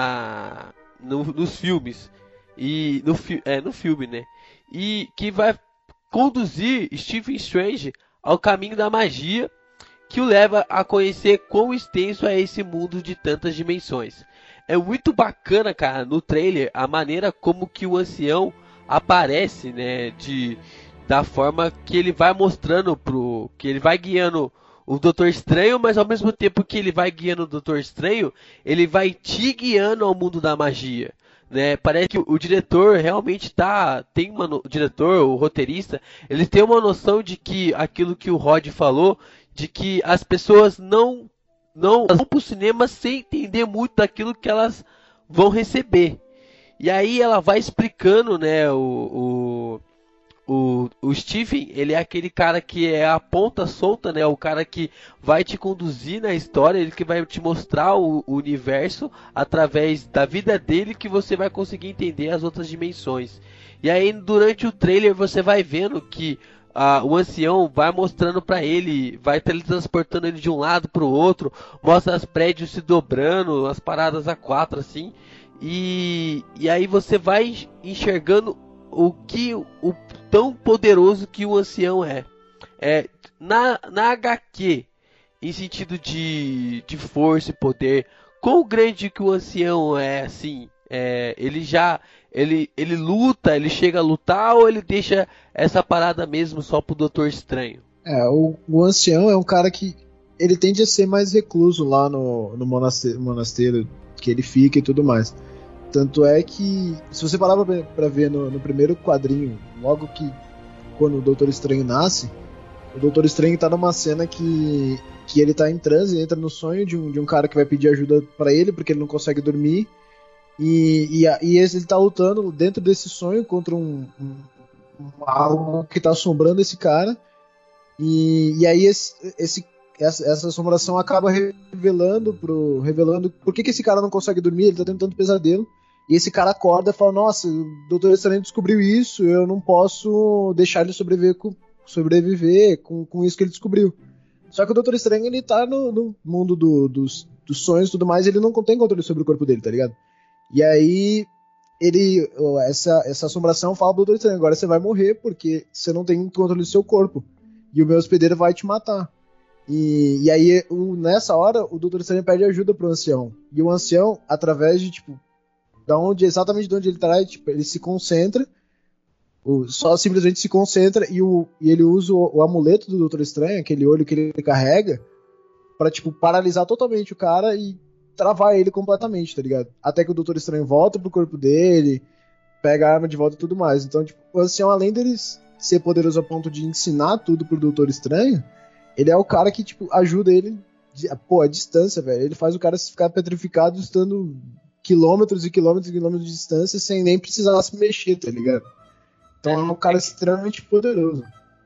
na no, nos filmes e no, é, no filme, né? E que vai conduzir Stephen Strange ao caminho da magia, que o leva a conhecer quão extenso é esse mundo de tantas dimensões. É muito bacana, cara, no trailer, a maneira como que o Ancião aparece, né, de, da forma que ele vai mostrando pro... que ele vai guiando o Doutor Estranho, mas ao mesmo tempo que ele vai guiando o Doutor Estranho, ele vai te guiando ao mundo da magia. Né, parece que o, o diretor realmente tá, tem uma, o diretor, o roteirista, ele tem uma noção de que aquilo que o Rod falou, de que as pessoas não, não vão pro cinema sem entender muito daquilo que elas vão receber. E aí ela vai explicando, né, o, o, o, o Stephen, ele é aquele cara que é a ponta solta, né, o cara que vai te conduzir na história, ele que vai te mostrar o, o universo através da vida dele, que você vai conseguir entender as outras dimensões. E aí durante o trailer você vai vendo que ah, o Ancião vai mostrando pra ele, vai teletransportando ele de um lado pro outro, mostra os prédios se dobrando, as paradas a quatro assim, e, e aí você vai enxergando o que o tão poderoso que o Ancião é. É na, na agá quê, em sentido de, de força e poder, quão grande que o Ancião é, assim, é, ele já ele, ele luta, ele chega a lutar, ou ele deixa essa parada mesmo só pro Doutor Estranho? É, o, o Ancião é um cara que ele tende a ser mais recluso lá no, no monasteiro, monasteiro que ele fica e tudo mais. Tanto é que, se você parar pra, pra ver no, no primeiro quadrinho, logo que quando o Doutor Estranho nasce, o Doutor Estranho tá numa cena que, que ele tá em transe, entra no sonho de um, de um cara que vai pedir ajuda pra ele, porque ele não consegue dormir, e, e, e ele tá lutando dentro desse sonho contra um, um, um algo que tá assombrando esse cara, e, e aí esse, esse, essa, essa assombração acaba revelando, pro, revelando por que, que esse cara não consegue dormir, ele tá tendo tanto pesadelo. E esse cara acorda e fala, nossa, o Doutor Estranho descobriu isso, eu não posso deixar ele sobreviver com, sobreviver com, com isso que ele descobriu. Só que o Doutor Estranho, ele tá no, no mundo do, dos, dos sonhos e tudo mais, ele não tem controle sobre o corpo dele, tá ligado? E aí, ele, essa, essa assombração fala pro Doutor Estranho, agora você vai morrer porque você não tem controle do seu corpo. E o meu hospedeiro vai te matar. E, e aí, o, nessa hora, o Doutor Estranho pede ajuda pro Ancião. E o Ancião, através de, tipo, da onde, exatamente de onde ele tá, tipo, ele se concentra, o, só simplesmente se concentra e, o, e ele usa o, o amuleto do Doutor Estranho, aquele olho que ele carrega, pra, tipo, paralisar totalmente o cara e travar ele completamente, tá ligado? Até que o Doutor Estranho volta pro corpo dele, pega a arma de volta e tudo mais. Então, tipo, o Ancião, além dele ser poderoso a ponto de ensinar tudo pro Doutor Estranho, ele é o cara que, tipo, ajuda ele, de, pô, a distância, velho. Ele faz o cara ficar petrificado estando quilômetros e quilômetros e quilômetros de distância sem nem precisar se mexer, tá ligado? Então é um cara extremamente poderoso.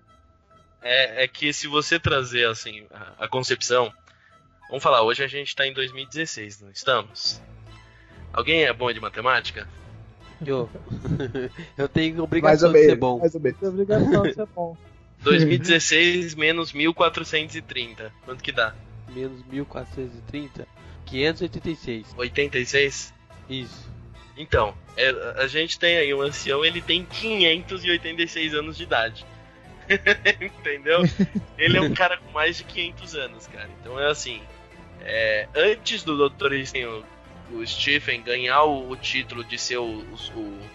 É, é que se você trazer, assim, a, a concepção... Vamos falar, hoje a gente tá em dois mil e dezesseis, não estamos? Alguém é bom de matemática? Eu, eu tenho obrigação de ser bom. Mais ou menos. Tem obrigação de ser bom. dois mil e dezesseis menos mil quatrocentos e trinta. Quanto que dá? Menos mil quatrocentos e trinta? quinhentos e oitenta e seis. oitenta e seis? Isso. Então, é, a gente tem aí um ancião, ele tem quinhentos e oitenta e seis anos de idade. Entendeu? Ele é um cara com mais de quinhentos anos, cara. Então é assim, é, antes do Doutor Estranho, o Stephen ganhar o, o título de ser o, os,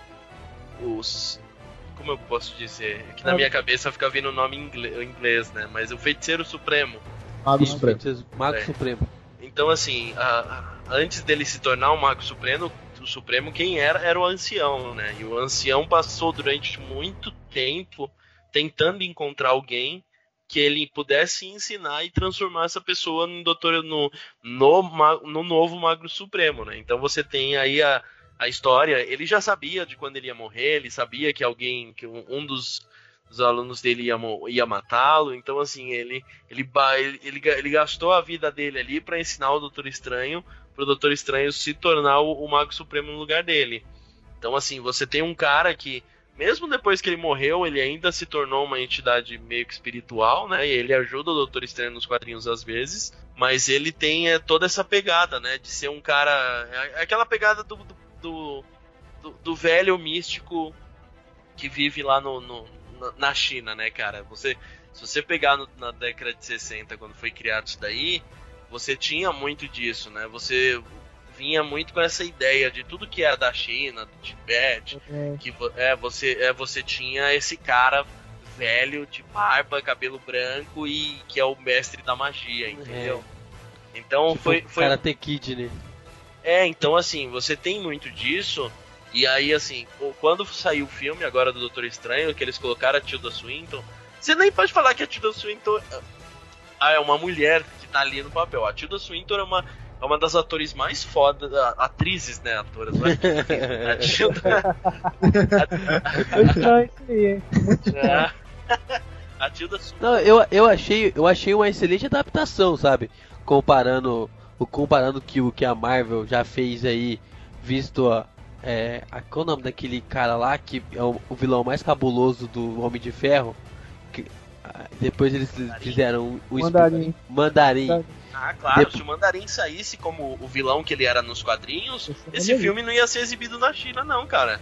o, os... Como eu posso dizer? É que na minha cabeça fica vindo o nome em inglês, em inglês, né? Mas o Feiticeiro Supremo. Mago Isso, Supremo. Mago É. Supremo. Então, assim, a, a, antes dele se tornar o Mago Supremo, o Supremo, quem era, era o Ancião, né? E o Ancião passou durante muito tempo tentando encontrar alguém que ele pudesse ensinar e transformar essa pessoa no doutor no, no, no novo Magno Supremo, né? Então você tem aí a, a história, ele já sabia de quando ele ia morrer, ele sabia que alguém, que um, um dos, dos alunos dele ia, ia matá-lo, então assim, ele, ele, ele, ele, ele gastou a vida dele ali para ensinar o Doutor Estranho, para o Doutor Estranho se tornar o, o Mago Supremo no lugar dele. Então assim, você tem um cara que mesmo depois que ele morreu, ele ainda se tornou uma entidade meio que espiritual, né? E ele ajuda o Doutor Estranho nos quadrinhos às vezes, mas ele tem é, toda essa pegada, né? De ser um cara... É aquela pegada do, do, do, do velho místico que vive lá no, no, na China, né, cara? Você, se você pegar no, na década de sessenta, quando foi criado isso daí, você tinha muito disso, né? Você... vinha muito com essa ideia de tudo que era da China, do Tibete, uhum. que é, você, é, você tinha esse cara velho, de barba, cabelo branco e que é o mestre da magia, entendeu? É. Então tipo foi... foi... Karate Kid, né? É, então assim, você tem muito disso, e aí assim, quando saiu o filme agora do Doutor Estranho, que eles colocaram a Tilda Swinton, você nem pode falar que a Tilda Swinton ah, é uma mulher que tá ali no papel. A Tilda Swinton é uma... é uma das atores mais fodas, atrizes, né, atoras, né? A Tilda... a... a Tilda... Não, eu, eu, achei, eu achei uma excelente adaptação, sabe? Comparando, comparando que o que a Marvel já fez aí, visto a... É, a qual é o nome daquele cara lá, que é o, o vilão mais cabuloso do Homem de Ferro? Que, depois eles Mandarim. fizeram o... Mandarim. Mandarim. Ah, claro, Depois... se o Mandarim saísse como o vilão que ele era nos quadrinhos, esse filme não ia ser exibido na China, não, cara.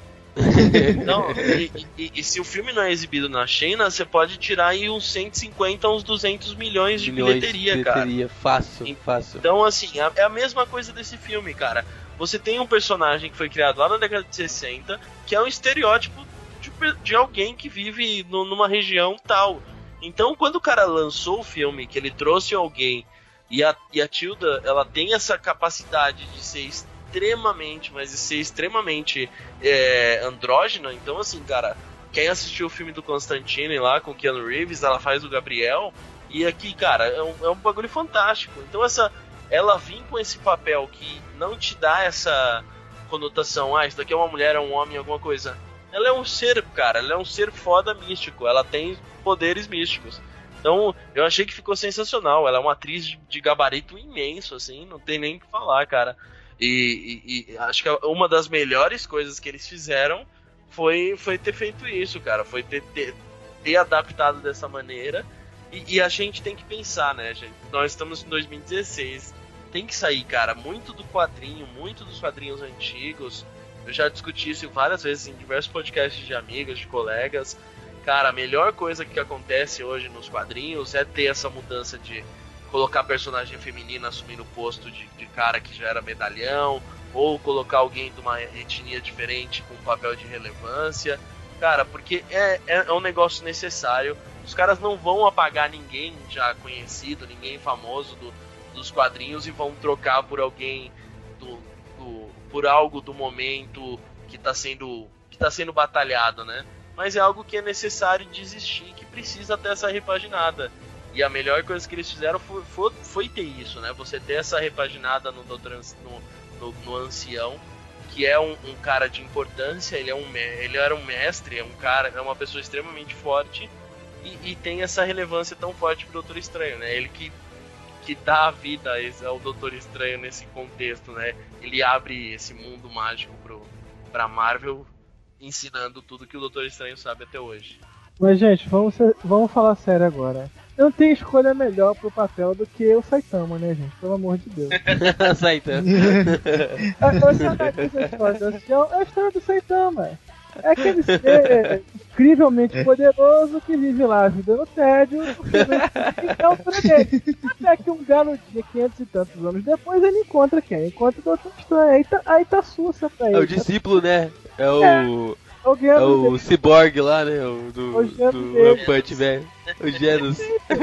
Não, e, e, e se o filme não é exibido na China, você pode tirar aí uns cento e cinquenta, uns duzentos milhões de milhões bilheteria, de bilheteria, cara. Fácil, fácil. Então, assim, é a mesma coisa desse filme, cara. Você tem um personagem que foi criado lá na década de sessenta, que é um estereótipo de, de alguém que vive no, numa região tal. Então, quando o cara lançou o filme, que ele trouxe alguém... E a, e a Tilda, ela tem essa capacidade de ser extremamente, mas de ser extremamente é, andrógena. Então, assim, cara, quem assistiu o filme do Constantine lá com o Keanu Reeves, ela faz o Gabriel. E aqui, cara, é um, é um bagulho fantástico. Então, essa, ela vir com esse papel que não te dá essa conotação, ah, isso daqui é uma mulher, é um homem, alguma coisa. Ela é um ser, cara, ela é um ser foda místico. Ela tem poderes místicos. Então, eu achei que ficou sensacional. Ela é uma atriz de, de gabarito imenso, assim, não tem nem o que falar, cara. E, e, e acho que uma das melhores coisas que eles fizeram foi, foi ter feito isso, cara. Foi ter, ter, ter adaptado dessa maneira. E, e a gente tem que pensar, né, gente? Nós estamos em dois mil e dezesseis. Tem que sair, cara, muito do quadrinho, muito dos quadrinhos antigos. Eu já discuti isso várias vezes em diversos podcasts de amigos, de colegas. Cara, a melhor coisa que acontece hoje nos quadrinhos é ter essa mudança de colocar personagem feminina assumindo o posto de, de cara que já era medalhão, ou colocar alguém de uma etnia diferente com um papel de relevância. Cara, porque é, é, é um negócio necessário. Os caras não vão apagar ninguém já conhecido, ninguém famoso do, dos quadrinhos e vão trocar por alguém do, do, por algo do momento que está sendo, que tá sendo batalhado, né? Mas é algo que é necessário de existir, que precisa ter essa repaginada. E a melhor coisa que eles fizeram foi, foi, foi ter isso, né? Você ter essa repaginada no, no, no, no Ancião, que é um, um cara de importância, ele, é um, ele era um mestre, é um cara, é uma pessoa extremamente forte, e, e tem essa relevância tão forte pro Doutor Estranho, né? Ele que, que dá a vida ao Doutor Estranho nesse contexto, né? Ele abre esse mundo mágico pro, pra Marvel, ensinando tudo que o Doutor Estranho sabe até hoje. Mas, gente, vamos, ser, vamos falar sério agora. Não tem escolha melhor pro papel do que o Saitama, né, gente? Pelo amor de Deus. Saitama. Você analisa a história do Ancião, é a história do Saitama. É aquele ser incrivelmente poderoso que vive lá ajudando o tédio, então pra dele. Até que um belo dia, quinhentos e tantos anos depois, ele encontra quem? Encontra o Doutor Estranho. Aí tá, aí tá sussa pra ele. É o discípulo, né? É o... É. O, é o Cyborg lá, né? O do, o do Rampante, velho. O Genos.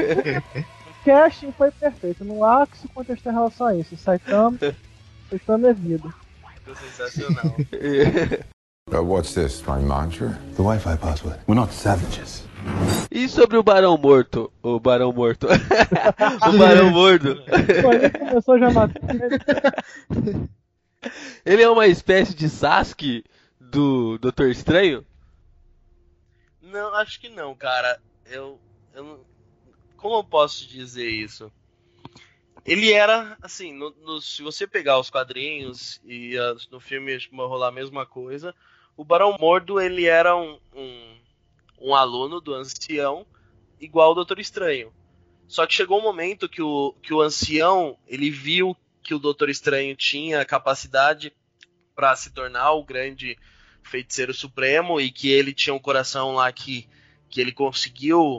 O casting foi perfeito. Não há que se contestar em relação a isso. Saitama, Saitama é vida. Ficou sensacional. Uh, what's this, my mantra? The Wi-Fi password. We're not savages. E sobre o Barão Morto? O Barão Morto. O Barão Morto. Pô, ele começou já matando ele. Ele é uma espécie de Sasuke do Doutor Estranho? Não, acho que não, cara. Eu, eu não- como eu posso dizer isso? Ele era, assim, no- no- se você pegar os quadrinhos e as- no filme vai rolar a mesma coisa, o Barão Mordo, ele era um, um, um aluno do Ancião, igual o Doutor Estranho. Só que chegou um momento que o, que o Ancião, ele viu que o Doutor Estranho tinha capacidade para se tornar o grande feiticeiro supremo e que ele tinha um coração lá que, que ele conseguiu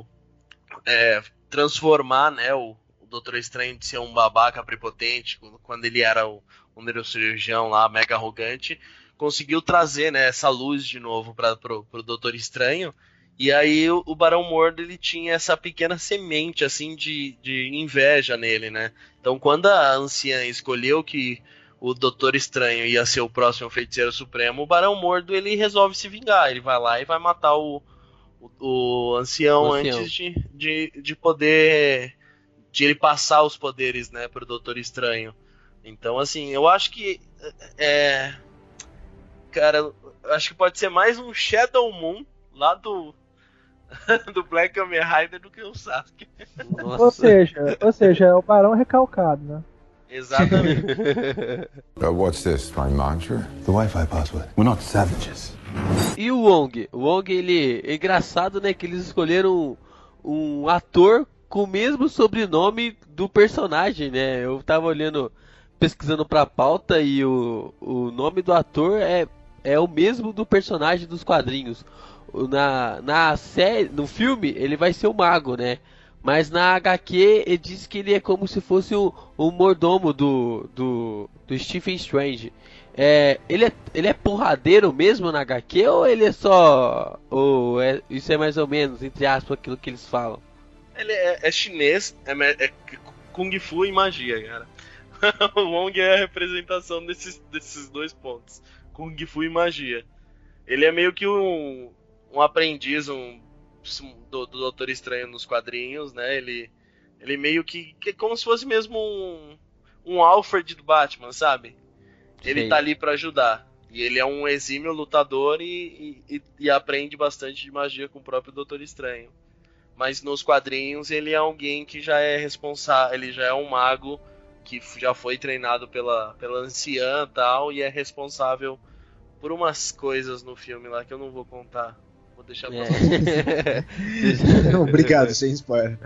é, transformar, né, o, o Doutor Estranho de ser um babaca prepotente quando ele era o, um neurocirurgião lá, mega arrogante, conseguiu trazer, né, essa luz de novo para pro, pro Doutor Estranho. E aí o, o Barão Mordo, ele tinha essa pequena semente assim de, de inveja nele, né? Então quando a anciã escolheu que o Doutor Estranho ia ser o próximo feiticeiro supremo, o Barão Mordo, ele resolve se vingar. Ele vai lá e vai matar o, o, o ancião, O ancião. antes de, de, de poder de ele passar os poderes, né, pro Doutor Estranho. Então, assim, eu acho que é, cara, eu acho que pode ser mais um Shadow Moon lá do do Black Kamen Rider do que o Sasuke. Nossa. Ou seja, ou seja, é o Barão recalcado, né? Exatamente. Uh, what's this, my monitor? The Wi-Fi password. We're not savages. E o Wong? O Wong, ele é engraçado, né? Que eles escolheram um, um ator com o mesmo sobrenome do personagem, né? Eu tava olhando, pesquisando pra pauta e o, o nome do ator é, é o mesmo do personagem dos quadrinhos. O- Na, na série, no filme, ele vai ser o mago, né? Mas na agá quê, ele diz que ele é como se fosse um, um mordomo do, do, do Stephen Strange. É, ele, é, ele é porradeiro mesmo na agá quê ou ele é só. Ou é, isso é mais ou menos, entre aspas, aquilo que eles falam? Ele é, é chinês, é, me- é Kung Fu e magia, cara. O Wong é a representação desses, desses dois pontos. Kung Fu e magia. Ele é meio que um, um aprendiz um, do, do Doutor Estranho nos quadrinhos, né? Ele, ele meio que, que é como se fosse mesmo um, um Alfred do Batman, sabe? Ele Sei. tá ali pra ajudar. E ele é um exímio lutador e, e, e aprende bastante de magia com o próprio Doutor Estranho. Mas nos quadrinhos ele é alguém que já é responsável, ele já é um mago que f- já foi treinado pela, pela anciã e tal, e é responsável por umas coisas no filme lá que eu não vou contar. Vou deixar pra vocês. É. Obrigado, sem spoiler.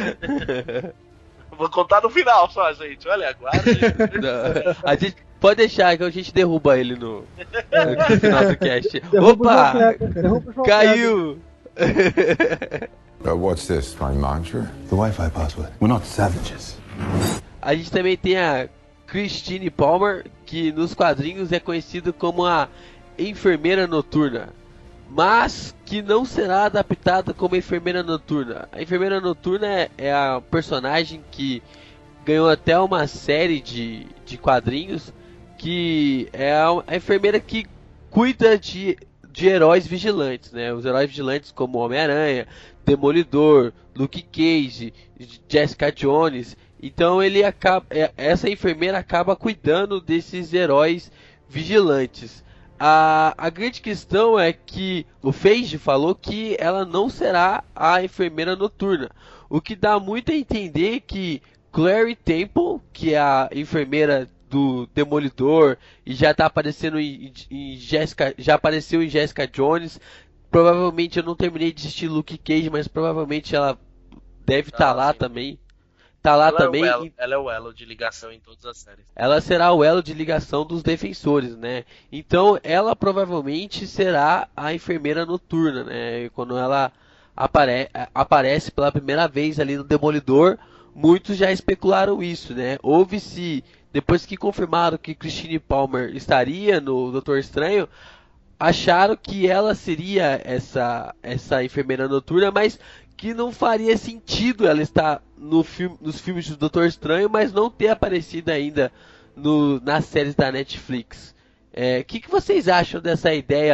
Vou contar no final só, gente. Olha, agora. Não, a gente pode deixar que a gente derruba ele no, no final do cast. Derruba o Opa! João Kleber, derruba o João Caiu! Uh, what's this, my monitor? The Wi-Fi password. We're not savages. A gente também tem a Christine Palmer, que nos quadrinhos é conhecida como a enfermeira noturna, mas que não será adaptada como enfermeira noturna. A enfermeira noturna é, é a personagem que ganhou até uma série de, de quadrinhos, que é a, a enfermeira que cuida de, de heróis vigilantes, né? Os heróis vigilantes como Homem-Aranha, Demolidor, Luke Cage, Jessica Jones. Então ele acaba, é- essa enfermeira acaba cuidando desses heróis vigilantes. A, a grande questão é que o Feige falou que ela não será a enfermeira noturna, o que dá muito a entender que Clary Temple, que é a enfermeira do Demolidor e já tá aparecendo em, em Jessica, já apareceu em Jessica Jones. Provavelmente eu não terminei de assistir Luke Cage, mas provavelmente ela deve estar Ah, lá sim. também. Tá lá ela, também. é o elo, e ela é o elo de ligação em todas as séries. Ela será o elo de ligação dos defensores, né? Então ela provavelmente será a enfermeira noturna, né? Quando ela apare aparece pela primeira vez ali no Demolidor, muitos já especularam isso, né? Houve-se, depois que confirmaram que Christine Palmer estaria no Doutor Estranho, acharam que ela seria essa, essa enfermeira noturna, mas que não faria sentido ela estar no filme, nos filmes do Doutor Estranho, mas não ter aparecido ainda no, nas séries da Netflix. O é, que, que vocês acham dessa ideia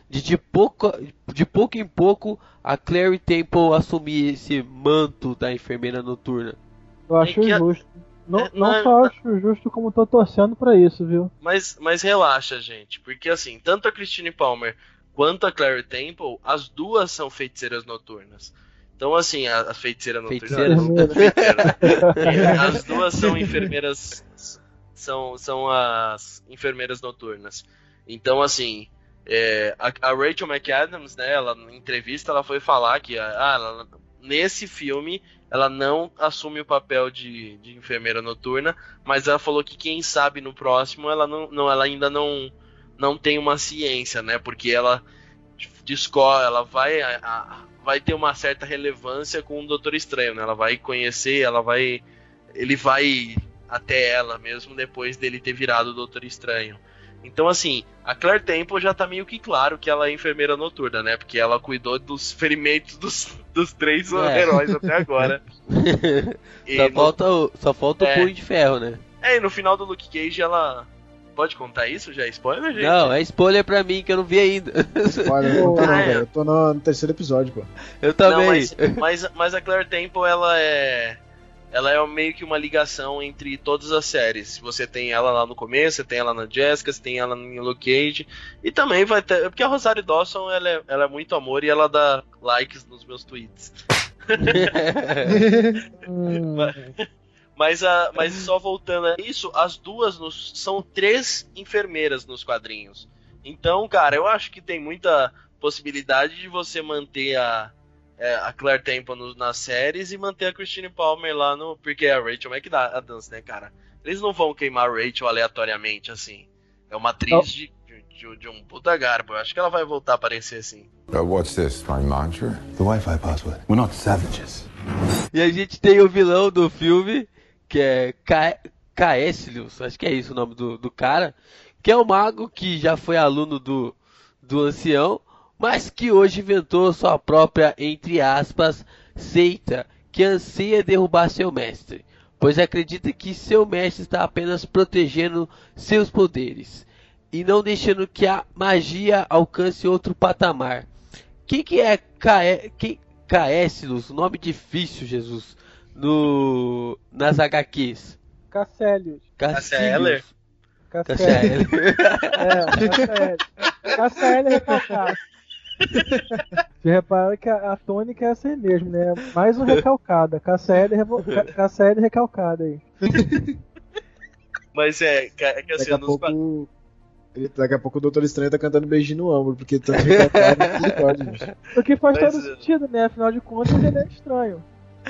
de de pouco, de pouco em pouco a Clary Temple assumir esse manto da enfermeira noturna. Eu acho É que a- justo. Não, É, não não é- só acho justo, como tô torcendo pra isso, viu? Mas, mas relaxa, gente, porque assim, tanto a Christine Palmer quanto a Clary Temple, as duas são feiticeiras noturnas. Então, assim, a, a feiticeira noturna. Feiticeira. não, feiticeira. As duas são enfermeiras. São, são as enfermeiras noturnas. Então, assim, é, a, a Rachel McAdams, né, ela, na entrevista, ela foi falar que ah, ela, nesse filme ela não assume o papel de, de enfermeira noturna, mas ela falou que quem sabe no próximo ela, não, não, ela ainda não, não tem uma ciência, né? Porque ela descobre, ela vai, a, a, vai ter uma certa relevância com o Doutor Estranho, né? Ela vai conhecer, ela vai, ele vai até ela mesmo depois dele ter virado o Doutor Estranho. Então, assim, a Claire Temple já tá meio que claro que ela é enfermeira noturna, né? Porque ela cuidou dos ferimentos dos, dos três É. heróis até agora. E Só no- falta, o- só falta É. o Punho de Ferro, né? É, e no final do Luke Cage ela... Pode contar isso? Já é spoiler, gente? Não, é spoiler pra mim que eu não vi ainda. Olha, não tô não, Ah, é. velho. Eu tô no, no terceiro episódio, pô. Eu Não, também. mas, mas, mas a Claire Temple, ela é... Ela é meio que uma ligação entre todas as séries. Você tem ela lá no começo, você tem ela na Jessica, você tem ela em Luke Cage. E também vai ter... Porque a Rosário Dawson, ela é, ela é muito amor e ela dá likes nos meus tweets. Hum, Mas, a, mas só voltando a isso, as duas nos, são três enfermeiras nos quadrinhos. Então, cara, eu acho que tem muita possibilidade de você manter a, é, a Claire Temple no, nas séries e manter a Christine Palmer lá no... Porque é a Rachel McAdams, né, cara? Eles não vão queimar a Rachel aleatoriamente, assim. É uma atriz Não. de, de, de um puta garbo. Eu acho que ela vai voltar a aparecer assim. Uh, what's this, my mantra? The Wi-Fi password. We're not savages. E a gente tem o vilão do filme, que é Ca- Caecilius, acho que é isso o nome do, do cara, que é um mago que já foi aluno do, do ancião, mas que hoje inventou sua própria, entre aspas, seita, que anseia derrubar seu mestre, pois acredita que seu mestre está apenas protegendo seus poderes, e não deixando que a magia alcance outro patamar. Quem que é Cae... Quem... Caecilius? Nome difícil, Jesus. No... Nas H Qs. Cassélios. Casseller? Cassélios. Casseller. É, Cassélios. Cassélios recalcado. Você repara que a, a tônica é essa aí mesmo, né? Mais um recalcada. Cassélios revo... Ca- Cassélios recalcada aí. Mas é, é que assim, Daqui a nos pouco. ele- Daqui a pouco o Doutor Estranho tá cantando beijinho no ombro, porque tanto recalcado que pode, bicho. O que faz Mas, todo é. sentido, né? Afinal de contas, ele é estranho.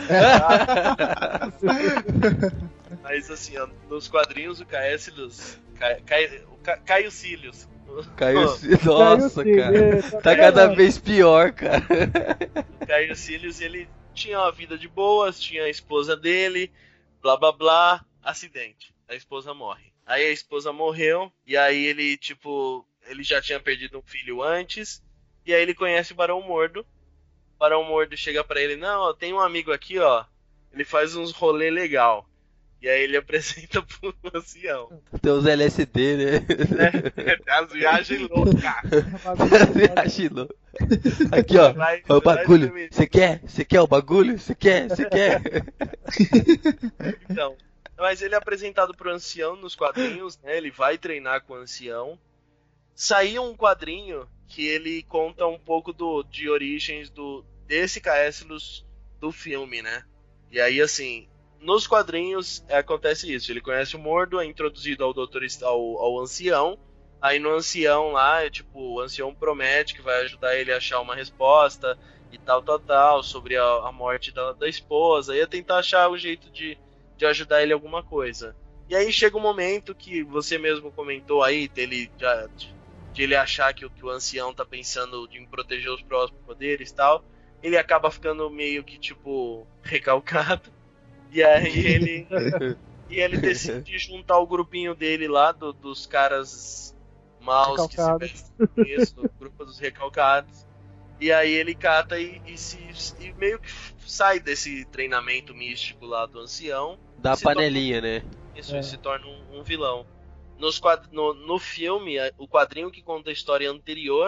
Mas assim, ó, nos quadrinhos o Caecilius. Ca, Ca, o Ca, Caio Cílios. Caiu. Ó, Nossa, Caiu, cara. sim, Tá cada vez pior, cara. O Caio Cílios, ele tinha uma vida de boas, tinha a esposa dele, blá blá blá, acidente. A esposa morre. Aí a esposa morreu, e aí ele, tipo, ele já tinha perdido um filho antes, e aí ele conhece o Barão Mordo. O Barão Mordo chega pra ele, não, ó, tem um amigo aqui, ó, ele faz uns rolê legal. E aí ele apresenta pro ancião. Tem os L S D, né? As viagens loucas. Viagem louca. Aqui, ó. Vai- Ó, o vai bagulho. dormir. Você quer? Você quer o bagulho? Você quer? Você quer? Então, mas ele é apresentado pro ancião nos quadrinhos, né? Ele vai treinar com o ancião. Saiu um quadrinho que ele conta um pouco do, de origens do desse Caecilius do filme, né? E aí, assim, nos quadrinhos é, acontece isso. Ele conhece o Mordo, é introduzido ao doutor ao, ao ancião. Aí no ancião lá, é tipo, o ancião promete que vai ajudar ele a achar uma resposta e tal, tal, tal, sobre a, a morte da, da esposa. Ia tentar achar o jeito de, de ajudar ele em alguma coisa. E aí chega um momento que você mesmo comentou aí, dele, já, de, de ele achar que, que o ancião tá pensando em proteger os próprios poderes e tal. Ele acaba ficando meio que, tipo, recalcado. E aí ele, e ele decide juntar o grupinho dele lá, do, dos caras maus que se Recalcados. vestem com isso, o grupo dos recalcados. E aí ele cata e, e, se, e meio que sai desse treinamento místico lá do ancião. Da Se panelinha, né? Isso, É. e se torna um, um vilão. Nos quad... no, no filme, a- o quadrinho que conta a história anterior,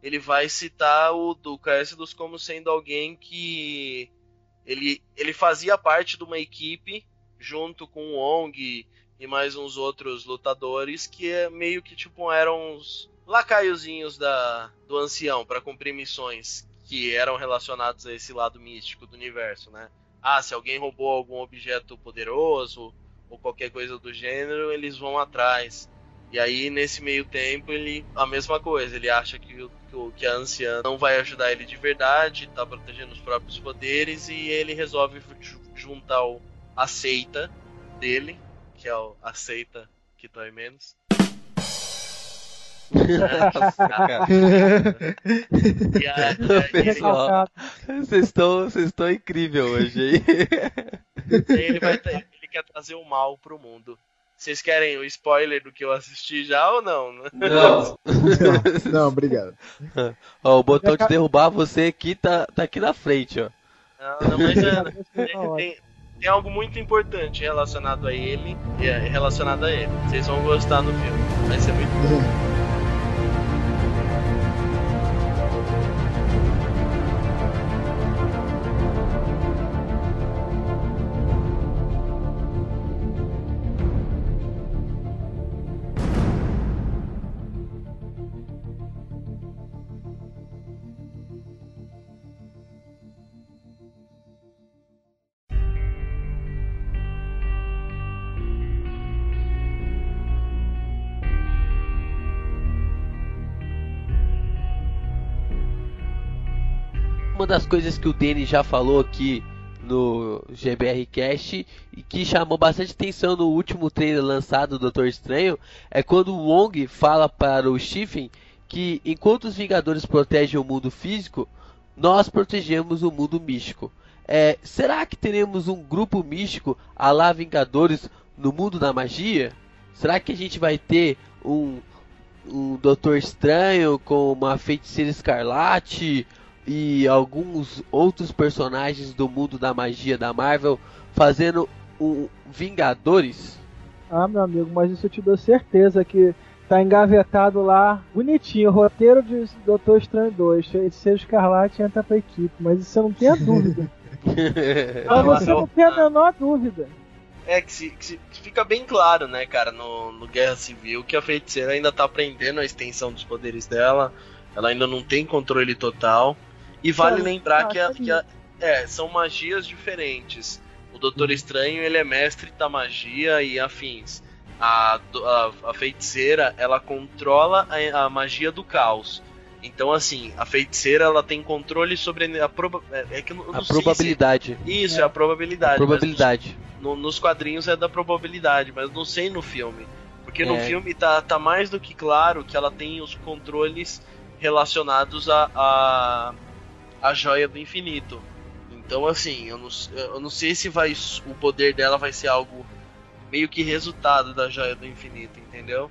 ele vai citar o Duca Exodus como sendo alguém que ele, ele fazia parte de uma equipe junto com o Wong e mais uns outros lutadores que meio que tipo eram os lacaiozinhos da, do ancião para cumprir missões que eram relacionados a esse lado místico do universo, né? Ah, se alguém roubou algum objeto poderoso ou qualquer coisa do gênero, eles vão atrás. E aí, nesse meio tempo, ele a mesma coisa. Ele acha que, o, que a anciã não vai ajudar ele de verdade, tá protegendo os próprios poderes, e ele resolve juntar o, a seita dele, que é o a seita que dói menos. E a, pessoal, vocês estão vocês estão incrível hoje, hein? Ele vai ter, ele quer trazer o mal pro mundo. Vocês querem o spoiler do que eu assisti já ou não? Não. Não, não, obrigado. Ó, o botão de derrubar você aqui tá, tá aqui na frente, ó. Não, não, mas é, tem, tem, tem algo muito importante relacionado a ele, relacionado a ele. Vocês vão gostar no filme. Vai ser muito bom. Uma das coisas que o Danny já falou aqui no G B R Cast e que chamou bastante atenção no último trailer lançado do Doutor Estranho é quando o Wong fala para o Stephen que enquanto os Vingadores protegem o mundo físico, nós protegemos o mundo místico. É, será que teremos um grupo místico à la Vingadores no mundo da magia? Será que a gente vai ter um, um Doutor Estranho com uma Feiticeira Escarlate e alguns outros personagens do mundo da magia da Marvel fazendo um Vingadores? Ah, meu amigo, mas isso eu te dou certeza que tá engavetado lá, bonitinho, roteiro de Doutor Estranho dois, Feiticeiro Escarlate entra pra equipe, mas isso eu não tenho a dúvida. Mas você não tem a menor dúvida. É que, se, que, se, que fica bem claro, né, cara, no, no Guerra Civil, que a feiticeira ainda tá aprendendo a extensão dos poderes dela, ela ainda não tem controle total. E vale Sim, lembrar ah, que, a, que a, é, são magias diferentes. O Doutor Estranho, ele é mestre da magia e afins. A, a, a feiticeira, ela controla a, a magia do caos. Então, assim, a feiticeira, ela tem controle sobre a, proba, é, é que eu não a sei probabilidade. Se, isso, é, é a probabilidade. A probabilidade. Nos, no, nos quadrinhos é da probabilidade, mas não sei no filme. Porque no é. filme tá, tá mais do que claro que ela tem os controles relacionados a... a a joia do infinito. Então, assim, eu não, eu não sei se vai, o poder dela vai ser algo meio que resultado da joia do infinito, entendeu?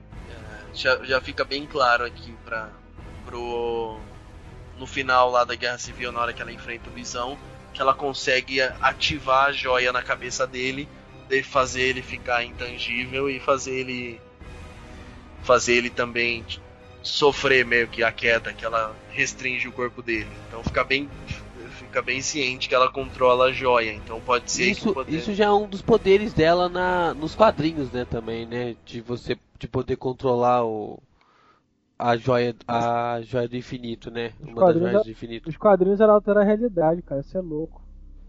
É, já, já fica bem claro aqui pra, pro, no final lá da Guerra Civil, na hora que ela enfrenta o Visão, que ela consegue ativar a joia na cabeça dele, de fazer ele ficar intangível e fazer ele fazer ele também sofrer meio que a queda, que ela restringe o corpo dele. Então fica bem, fica bem ciente que ela controla a joia. Então pode ser isso, que poder... isso já é um dos poderes dela na, nos quadrinhos, né, também, né, de você de poder controlar o a joia a joia do infinito, né, Os uma das joias do infinito. Os quadrinhos ela altera a realidade, cara, isso é louco.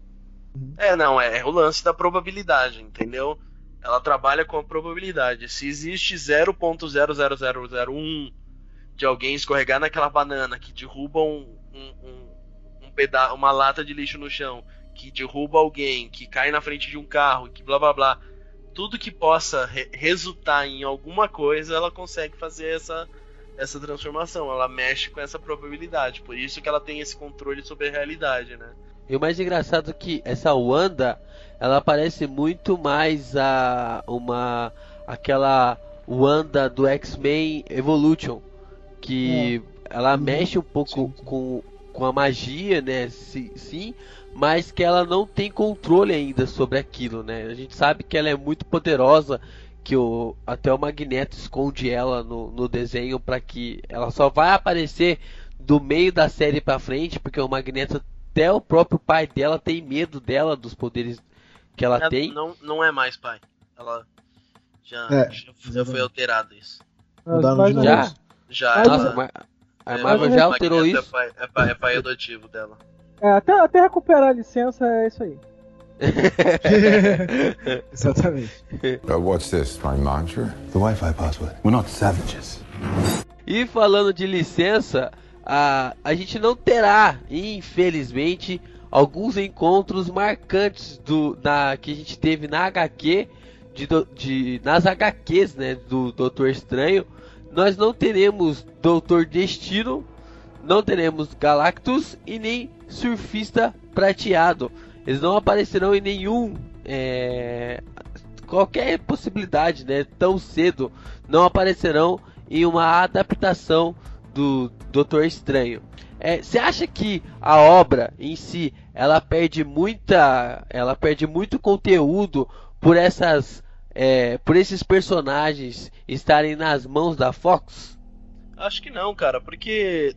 É, não, é, é o lance da probabilidade, entendeu? Ela trabalha com a probabilidade. Se existe zero ponto zero zero zero zero um de alguém escorregar naquela banana que derruba um, um, um, um peda- uma lata de lixo no chão, que derruba alguém, que cai na frente de um carro, que blá blá blá, tudo que possa re- resultar em alguma coisa, ela consegue fazer essa, essa transformação. Ela mexe com essa probabilidade. Por isso que ela tem esse controle sobre a realidade, né? E o mais engraçado é que essa Wanda, ela parece muito mais a uma aquela Wanda do X-Men Evolution, que é. ela uhum. mexe um pouco sim, sim. com com a magia, né? Sim, sim, mas que ela não tem controle ainda sobre aquilo, né? A gente sabe que ela é muito poderosa, que o, até o Magneto esconde ela no, no desenho para que ela só vai aparecer do meio da série pra frente, porque o Magneto, até o próprio pai dela tem medo dela, dos poderes que ela É, tem. Não, não é mais pai. Ela já, É, já, já foi alterado isso. Mudaram Mas de não- novo. Já? Já Mas- Nossa, ela- mas a é, Marvel o já Magneto alterou é isso? pai, é, pai, é pai adotivo dela. É, até, até recuperar a licença é isso aí. Exatamente. Uh, what's this, my mantra? The Wi-Fi password. We're not savages. E falando de licença, a, a gente não terá, infelizmente, alguns encontros marcantes do, da, que a gente teve na H Q, de, do- de, nas H Qs, né, do Doutor Estranho. Nós não teremos Doutor Destino, não teremos Galactus e nem Surfista Prateado. Eles não aparecerão em nenhum, é, qualquer possibilidade, né, tão cedo, não aparecerão em uma adaptação do Doutor Estranho. Você acha que a obra em si ela perde muita, ela perde muito conteúdo por essas, é, por esses personagens estarem nas mãos da Fox? Acho que não, cara, porque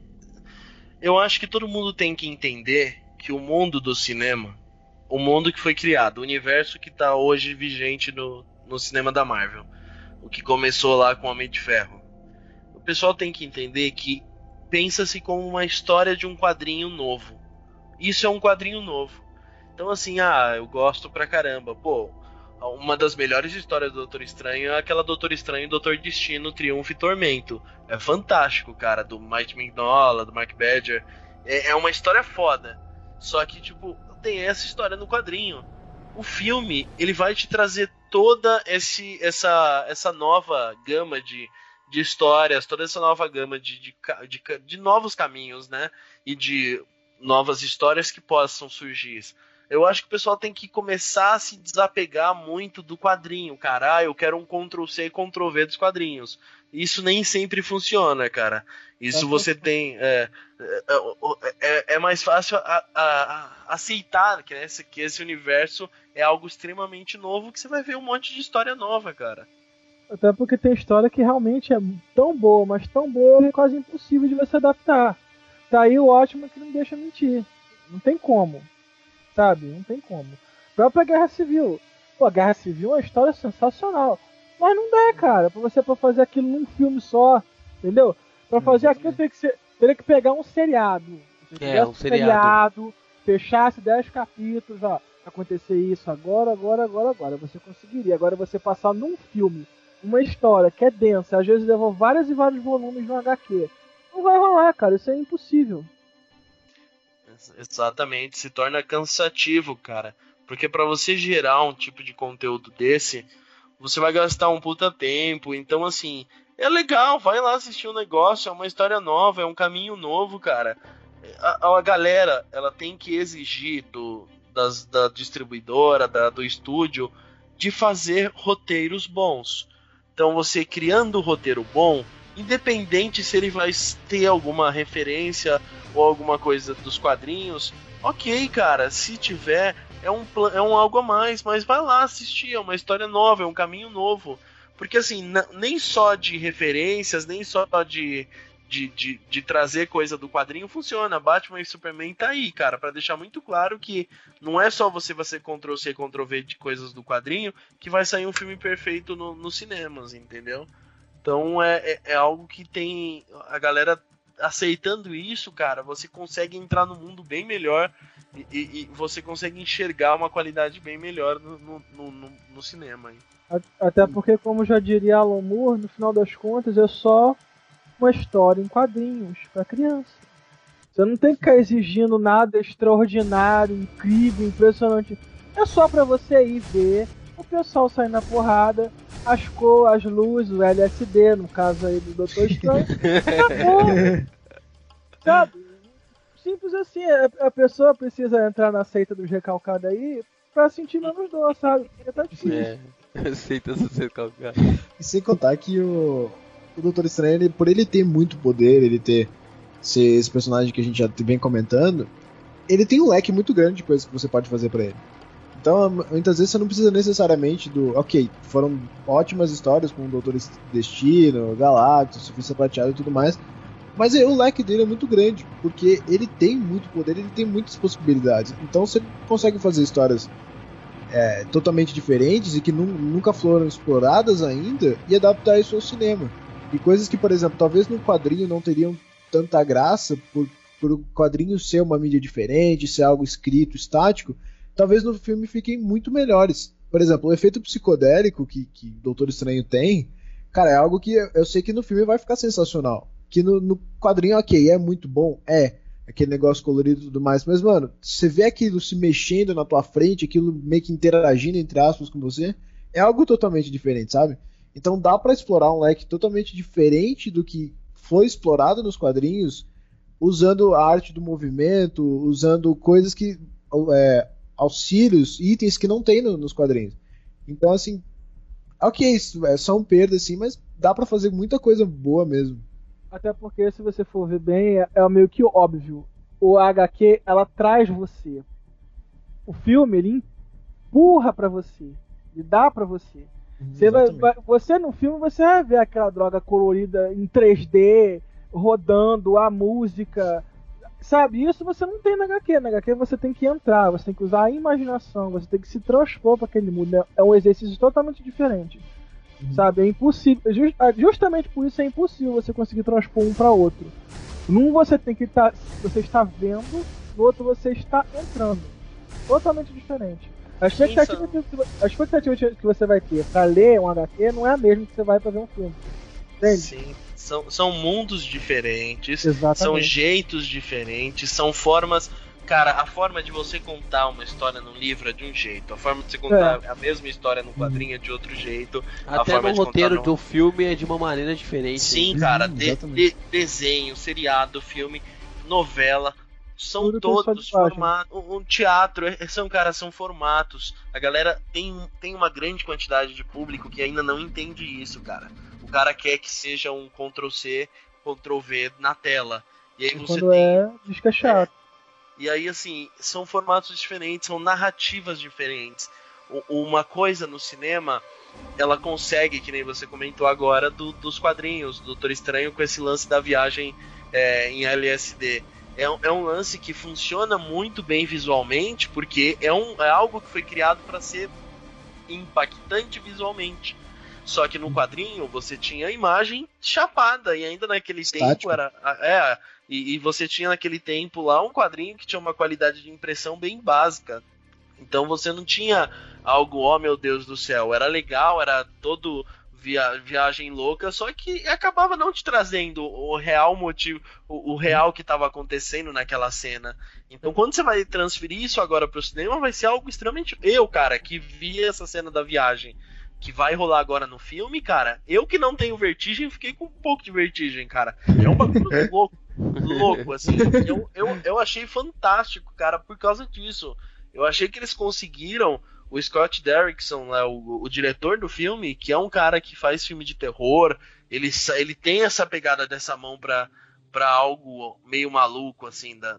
eu acho que todo mundo tem que entender que o mundo do cinema, o mundo que foi criado, o universo que está hoje vigente no, no cinema da Marvel, o que começou lá com Homem de Ferro, o pessoal tem que entender que pensa-se como uma história de um quadrinho novo. Isso é um quadrinho novo. Então assim, ah, eu gosto pra caramba. Pô, uma das melhores histórias do Doutor Estranho é aquela Doutor Estranho, Doutor Destino, Triunfo e Tormento. É fantástico, cara, do Mike Mignola, do Mark Badger. É, é uma história foda. Só que, tipo, tem essa história no quadrinho. O filme, ele vai te trazer toda esse, essa, essa nova gama de, de histórias, toda essa nova gama de, de, de, de novos caminhos, né? E de novas histórias que possam surgir. Eu acho que o pessoal tem que começar a se desapegar muito do quadrinho, cara. Ah, eu quero um control C e control V dos quadrinhos. Isso nem sempre funciona, cara. Isso você tem... É, é, é, é mais fácil a, a, a aceitar que esse, que esse universo é algo extremamente novo, que você vai ver um monte de história nova, cara. Até porque tem história que realmente é tão boa, mas tão boa que é quase impossível de você adaptar. Tá aí o ótimo que não deixa mentir. Não tem como. Sabe? Não tem como. Própria Guerra Civil. Pô, a Guerra Civil é uma história sensacional. Mas não dá, cara, pra você pra fazer aquilo num filme só. Entendeu? Pra fazer aquilo teria que, ser, teria que pegar um seriado. É, um seriado. seriado. Fechasse dez capítulos, ó. Acontecer isso agora, agora, agora, agora. Você conseguiria. Agora você passar num filme uma história que é densa, às vezes levou vários e vários volumes no H Q. Não vai rolar, cara. Isso é impossível. Exatamente, se torna cansativo, cara. Porque pra você gerar um tipo de conteúdo desse, você vai gastar um puta tempo. Então, assim, é legal, vai lá assistir um negócio, é uma história nova, é um caminho novo, cara. A, a galera, ela tem que exigir do, das, da distribuidora, da, do estúdio, de fazer roteiros bons. Então, você criando um roteiro bom, independente se ele vai ter alguma referência ou alguma coisa dos quadrinhos, ok, cara, se tiver, é um, é um algo a mais, mas vai lá assistir, é uma história nova, é um caminho novo, porque assim, nem só de referências, nem só de, de, de, de trazer coisa do quadrinho funciona. Batman e Superman tá aí, cara, pra deixar muito claro que não é só você fazer control C e control V de coisas do quadrinho que vai sair um filme perfeito no, nos cinemas, entendeu? Então é, é, é algo que tem a galera aceitando isso, cara, você consegue entrar no mundo bem melhor e, e, e você consegue enxergar uma qualidade bem melhor no, no, no, no cinema. Hein? Até porque, como já diria Alan Moore, no final das contas é só uma história em quadrinhos para criança. Você não tem que ficar exigindo nada extraordinário, incrível, impressionante. É só para você ir ver o pessoal sair na porrada, as cores, as luzes, o L S D, no caso aí do Doutor Estranho. Acabou. Sabe? Simples assim. A pessoa precisa entrar na seita dos recalcados aí pra sentir menos dor, sabe? Porque tá difícil. É, seita dos recalcados. E sem contar que o, o Doutor Estranho, ele, por ele ter muito poder, ele ter ser esse personagem que a gente já vem comentando, ele tem um leque muito grande de coisas que você pode fazer pra ele. Então, muitas vezes você não precisa necessariamente do... Ok, foram ótimas histórias com o Doutor Destino, Galactus, Surfista Prateado e tudo mais, mas o leque dele é muito grande, porque ele tem muito poder, ele tem muitas possibilidades. Então você consegue fazer histórias é, totalmente diferentes e que nu- nunca foram exploradas ainda e adaptar isso ao cinema. E coisas que, por exemplo, talvez no quadrinho não teriam tanta graça por, por o quadrinho ser uma mídia diferente, ser algo escrito, estático, talvez no filme fiquem muito melhores. Por exemplo, o efeito psicodélico que, que Doutor Estranho tem, cara, é algo que eu, eu sei que no filme vai ficar sensacional. Que no, no quadrinho, ok, é muito bom, é, aquele negócio colorido e tudo mais, mas, mano, você vê aquilo se mexendo na tua frente, aquilo meio que interagindo, entre aspas, com você, é algo totalmente diferente, sabe? Então dá pra explorar um leque totalmente diferente do que foi explorado nos quadrinhos, usando a arte do movimento, usando coisas que... É, auxílios, itens que não tem no, nos quadrinhos. Então, assim, ok, é só um perda, assim, mas dá pra fazer muita coisa boa mesmo. Até porque, se você for ver bem, é, é meio que óbvio. O H Q, ela traz você. O filme, ele empurra pra você. Ele dá pra você. Uhum, você, vai, vai, você, no filme, você vai ver aquela droga colorida em três D, rodando, a música... Sabe, isso você não tem na H Q. Na H Q você tem que entrar, você tem que usar a imaginação, você tem que se transpor para aquele mundo. É um exercício totalmente diferente. Uhum. Sabe, é impossível. Just, justamente por isso é impossível você conseguir transpor um para outro. Num você tem que estar. Tá, você está vendo, no outro você está entrando. Totalmente diferente. A expectativa, que, a expectativa que você vai ter para ler um H Q não é a mesma que você vai para ver um filme. Entende? Sim. São, são mundos diferentes, Exatamente. São jeitos diferentes, são formas... Cara, a forma de você contar uma história num livro é de um jeito, a forma de você contar é. a mesma história no quadrinho é de outro jeito. Até a forma no de roteiro no... do filme é de uma maneira diferente. Sim, cara, de, de, desenho, seriado, filme, novela, são Tudo todos formatos. Um teatro, são, cara, são formatos. A galera tem, tem uma grande quantidade de público que ainda não entende isso, cara. O cara quer que seja um control C, control V na tela. E aí e você quando tem... é, diz que é chato. É, e aí, assim, são formatos diferentes, são narrativas diferentes. O, uma coisa no cinema, ela consegue, que nem você comentou agora, do, dos quadrinhos, do Doutor Estranho, com esse lance da viagem é, em L S D. É um, é um lance que funciona muito bem visualmente, porque é, um, é algo que foi criado para ser impactante visualmente. Só que no quadrinho você tinha a imagem chapada, e ainda naquele Estático. tempo era. É, e, e você tinha naquele tempo lá um quadrinho que tinha uma qualidade de impressão bem básica. Então você não tinha algo, oh meu Deus do céu, era legal, era todo via, viagem louca, só que acabava não te trazendo o real motivo, o, o real que estava acontecendo naquela cena. Então quando você vai transferir isso agora pro cinema, vai ser algo extremamente... Eu, cara, que vi essa cena da viagem, que vai rolar agora no filme, cara, eu que não tenho vertigem, fiquei com um pouco de vertigem, cara. É um bagulho louco, louco, assim. Eu, eu, eu achei fantástico, cara, por causa disso. Eu achei que eles conseguiram, o Scott Derrickson, né, o, o diretor do filme, que é um cara que faz filme de terror, ele, ele tem essa pegada dessa mão pra, pra algo meio maluco, assim, da,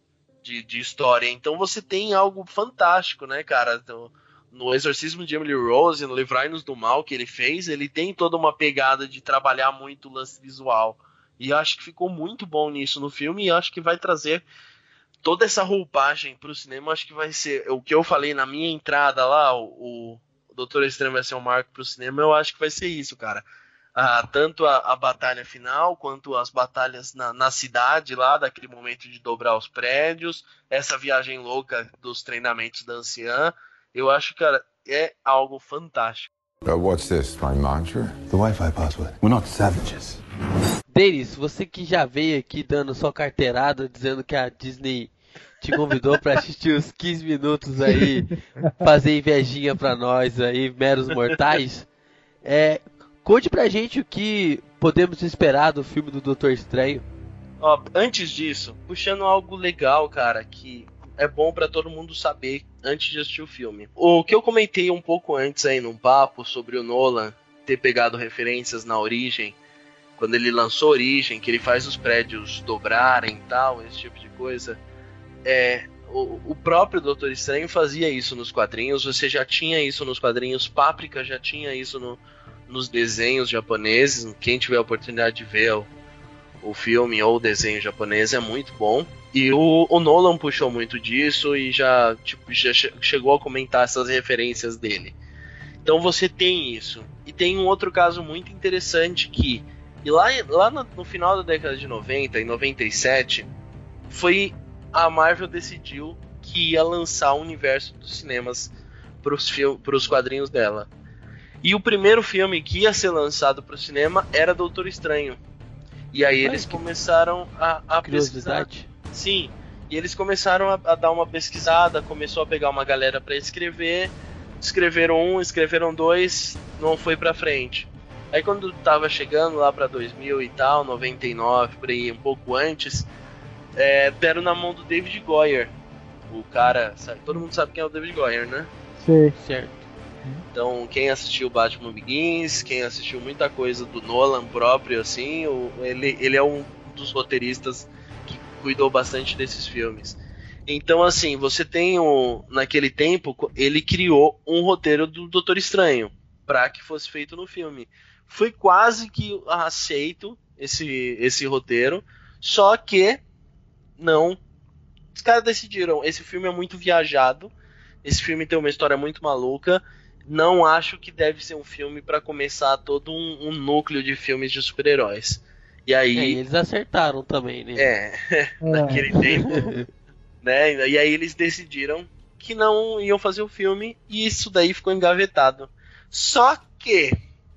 de, de história. Então você tem algo fantástico, né, cara? Então, no Exorcismo de Emily Rose, no Livrai-nos do Mal que ele fez, ele tem toda uma pegada de trabalhar muito o lance visual. E eu acho que ficou muito bom nisso no filme, e acho que vai trazer toda essa roupagem pro cinema. Acho que vai ser o que eu falei na minha entrada lá, o, o Doutor Estranho vai ser um marco pro cinema. Eu acho que vai ser isso, cara. Ah, tanto a, a batalha final, quanto as batalhas na, na cidade lá, daquele momento de dobrar os prédios, essa viagem louca dos treinamentos da anciã. Eu acho, cara, é algo fantástico. Uh, what's this, my monitor? The Wi-Fi password. We're not savages. Denis, você que já veio aqui dando sua carteirada, dizendo que a Disney te convidou para assistir os quinze minutos aí, fazer invejinha pra nós aí, meros mortais, é, conte pra gente o que podemos esperar do filme do Doutor Estranho. Ó, antes disso, puxando algo legal, cara, que é bom pra todo mundo saber antes de assistir o filme. O que eu comentei um pouco antes aí num papo sobre o Nolan ter pegado referências na Origem, quando ele lançou Origem, que ele faz os prédios dobrarem e tal, esse tipo de coisa. É, o, o próprio Doutor Estranho fazia isso nos quadrinhos, você já tinha isso nos quadrinhos, Paprika já tinha isso no, nos desenhos japoneses. Quem tiver a oportunidade de ver o, o filme ou o desenho japonês é muito bom. E o, o Nolan puxou muito disso e já, tipo, já che- chegou a comentar essas referências dele. Então você tem isso. E tem um outro caso muito interessante que, e lá, lá no, no final da década de noventa, em noventa e sete, foi a Marvel decidiu que ia lançar o universo dos cinemas para os quadrinhos dela. E o primeiro filme que ia ser lançado para o cinema era Doutor Estranho. E aí eles começaram a, a pesquisar. Sim, e eles começaram a, a dar uma pesquisada, começou a pegar uma galera para escrever. Escreveram um, escreveram dois, não foi pra frente. Aí quando tava chegando lá pra dois mil e tal, noventa e nove, por aí, um pouco antes, é, deram na mão do David Goyer. O cara, sabe, todo mundo sabe quem é o David Goyer, né? Sim. Certo. Então, quem assistiu Batman Begins, quem assistiu muita coisa do Nolan próprio, assim, o, ele, ele é um dos roteiristas que cuidou bastante desses filmes. Então, assim, você tem um... Naquele tempo, ele criou um roteiro do Doutor Estranho para que fosse feito no filme. Foi quase que aceito esse, esse roteiro, só que não... Os caras decidiram, esse filme é muito viajado, esse filme tem uma história muito maluca, não acho que deve ser um filme para começar todo um, um núcleo de filmes de super-heróis. E aí... É, e eles acertaram também, né? É, naquele tempo... Né? E aí eles decidiram que não iam fazer o filme e isso daí ficou engavetado. Só que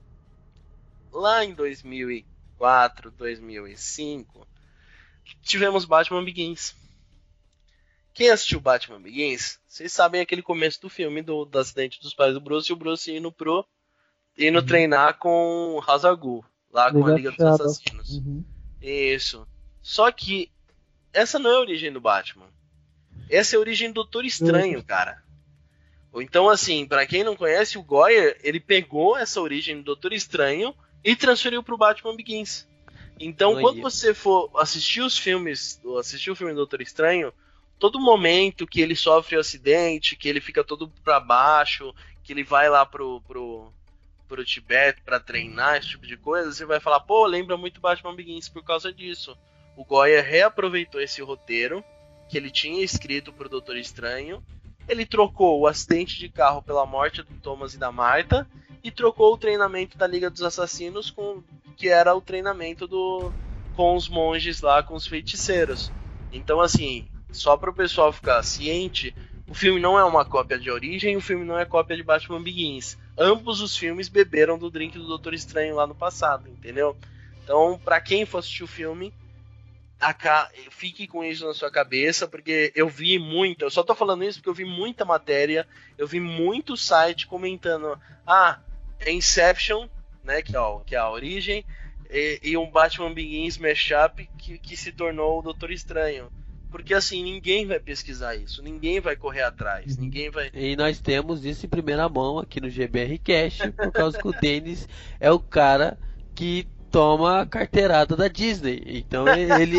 lá em dois mil e quatro, dois mil e cinco tivemos Batman Begins. Quem assistiu Batman Begins, vocês sabem aquele começo do filme do, do acidente dos pais do Bruce e o Bruce indo pro indo uhum. treinar com Ra's al Ghul, lá com a Liga dos Assassinos. Uhum. Isso. Só que essa não é a origem do Batman. Essa é a origem do Doutor Estranho, uhum. cara. Então, assim, pra quem não conhece, o Goyer, ele pegou essa origem do Doutor Estranho e transferiu pro Batman Begins. Então, não quando ia. você for assistir os filmes, assistir o filme do Doutor Estranho, todo momento que ele sofre um acidente, que ele fica todo pra baixo, que ele vai lá pro, pro, pro Tibete pra treinar, esse tipo de coisa, você vai falar, pô, lembra muito Batman Begins por causa disso. O Goyer reaproveitou esse roteiro que ele tinha escrito pro Doutor Estranho, ele trocou o acidente de carro pela morte do Thomas e da Martha, e trocou o treinamento da Liga dos Assassinos, com, que era o treinamento do, com os monges lá, com os feiticeiros. Então, assim, só para o pessoal ficar ciente, o filme não é uma cópia de Origem, o filme não é cópia de Batman Begins. Ambos os filmes beberam do drink do Doutor Estranho lá no passado, entendeu? Então, para quem for assistir o filme, Acá, fique com isso na sua cabeça, porque eu vi muita, eu só tô falando isso porque eu vi muita matéria, eu vi muito site comentando, ah, é Inception, né, que é, ó, que é a origem, e, e um Batman Begins mashup que, que se tornou o Doutor Estranho. Porque assim, ninguém vai pesquisar isso, ninguém vai correr atrás, ninguém vai... E nós temos isso em primeira mão aqui no G B R Cast, por causa que o Denis é o cara que toma a carteirada da Disney. Então ele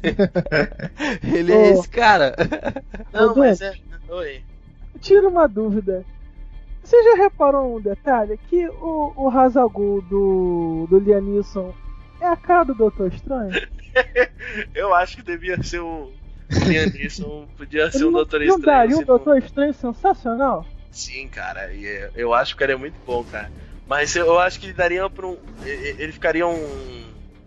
ele é esse cara. Não, mas é... Oi. Tira uma dúvida. Você já reparou um detalhe? Que o, o Ra's al Ghul do, do Liam Neeson é a cara do Doutor Estranho? Eu acho que devia ser o Liam Neeson, podia ser o Doutor Estranho. Não daria um não... Doutor Estranho sensacional? Sim, cara. E eu acho que ficaria muito bom, cara. Mas eu acho que ele daria pra um. Ele ficaria um.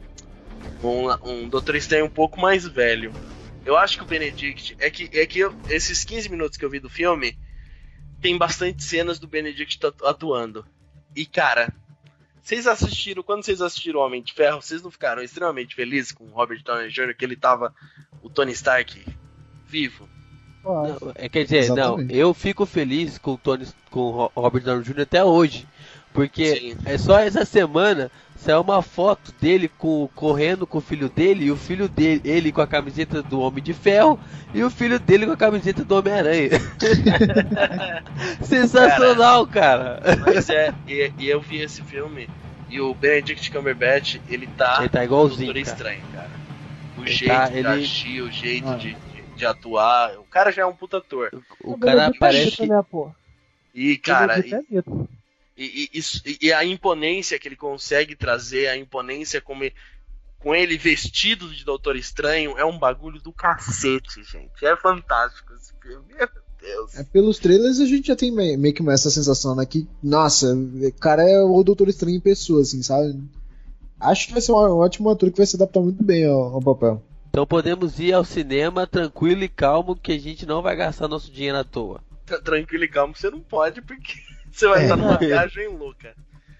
Um, um Doutor Estranho um pouco mais velho. Eu acho que o Benedict. É que, é que eu, esses quinze minutos que eu vi do filme, tem bastante cenas do Benedict atuando. E cara, vocês assistiram. Quando vocês assistiram o Homem de Ferro, vocês não ficaram extremamente felizes com o Robert Downey Júnior que ele tava. O Tony Stark vivo? Não, é, quer dizer, Exatamente. não, eu fico feliz com o Tony, com o Robert Downey Júnior até hoje. Porque Sim. é só essa semana saiu uma foto dele com, correndo com o filho dele, e o filho dele, ele com a camiseta do Homem de Ferro, e o filho dele com a camiseta do Homem-Aranha. Sensacional, cara. cara. Mas é, e, e eu vi esse filme, e o Benedict Cumberbatch, ele tá, ele tá igualzinho, Doutor cara. Estranho, cara. O ele jeito tá, de ele... agir, o jeito ah. de, de, de atuar. O cara já é um puta ator. O, o cara parece... Né, pô? E, cara... E, e, e, e a imponência que ele consegue trazer, a imponência como ele, com ele vestido de Doutor Estranho, é um bagulho do cacete, gente. É fantástico esse filme. Meu Deus. É, pelos trailers a gente já tem meio, meio que essa sensação, né? Que, nossa, o cara é o Doutor Estranho em pessoa, assim, sabe? Acho que vai ser um, um ótimo ator que vai se adaptar muito bem ao, ao papel. Então podemos ir ao cinema tranquilo e calmo, que a gente não vai gastar nosso dinheiro à toa. Tranquilo e calmo você não pode, porque você vai estar numa viagem louca.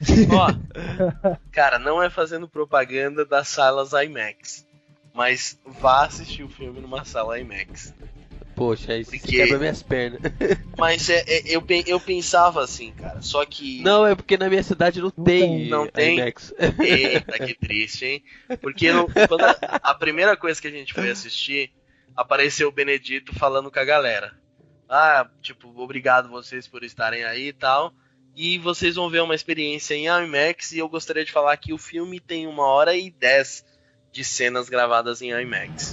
Ó, cara, não é fazendo propaganda das salas IMAX, mas vá assistir o filme numa sala IMAX. Poxa, aí porque... você quebra minhas pernas. Mas é, é, eu, eu pensava assim, cara, só que... Não, é porque na minha cidade não, não tem, não tem IMAX. Eita, que triste, hein? Porque no, quando a, a primeira coisa que a gente foi assistir, apareceu o Benedito falando com a galera. Ah, tipo, obrigado vocês por estarem aí e tal. E vocês vão ver uma experiência em IMAX. E eu gostaria de falar que o filme tem uma hora e dez de cenas gravadas em IMAX.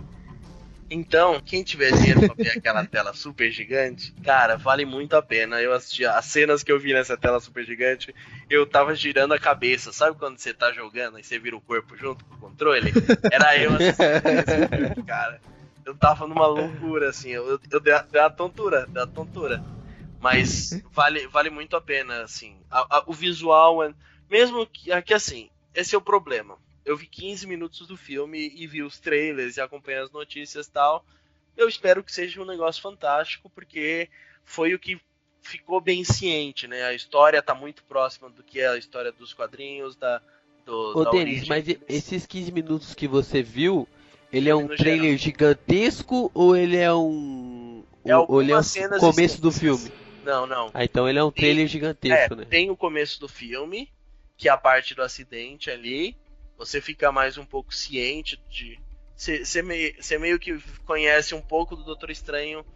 Então, quem tiver dinheiro pra ver aquela tela super gigante, cara, vale muito a pena. Eu assisti as cenas que eu vi nessa tela super gigante, eu tava girando a cabeça. Sabe quando você tá jogando e você vira o corpo junto com o controle? Era eu assistindo esse filme, cara. Eu tava numa loucura, assim, eu, eu dei, a, dei a tontura, dei a tontura. Mas vale, vale muito a pena, assim. A, a, o visual, é, mesmo que, que, assim, esse é o problema. Eu vi quinze minutos do filme e vi os trailers e acompanhei as notícias e tal. Eu espero que seja um negócio fantástico, porque foi o que ficou bem ciente, né? A história tá muito próxima do que é a história dos quadrinhos, da, do, Ô, da Denis, origem. mas esses quinze minutos que você viu... Ele é um trailer gigantesco ou ele é um... É ou ele é o começo do específicas. filme? Não, não. Ah, então ele é um trailer tem, gigantesco, é, né? Tem o começo do filme, que é a parte do acidente ali. Você fica mais um pouco ciente de... Você meio, meio que conhece um pouco do Doutor Estranho,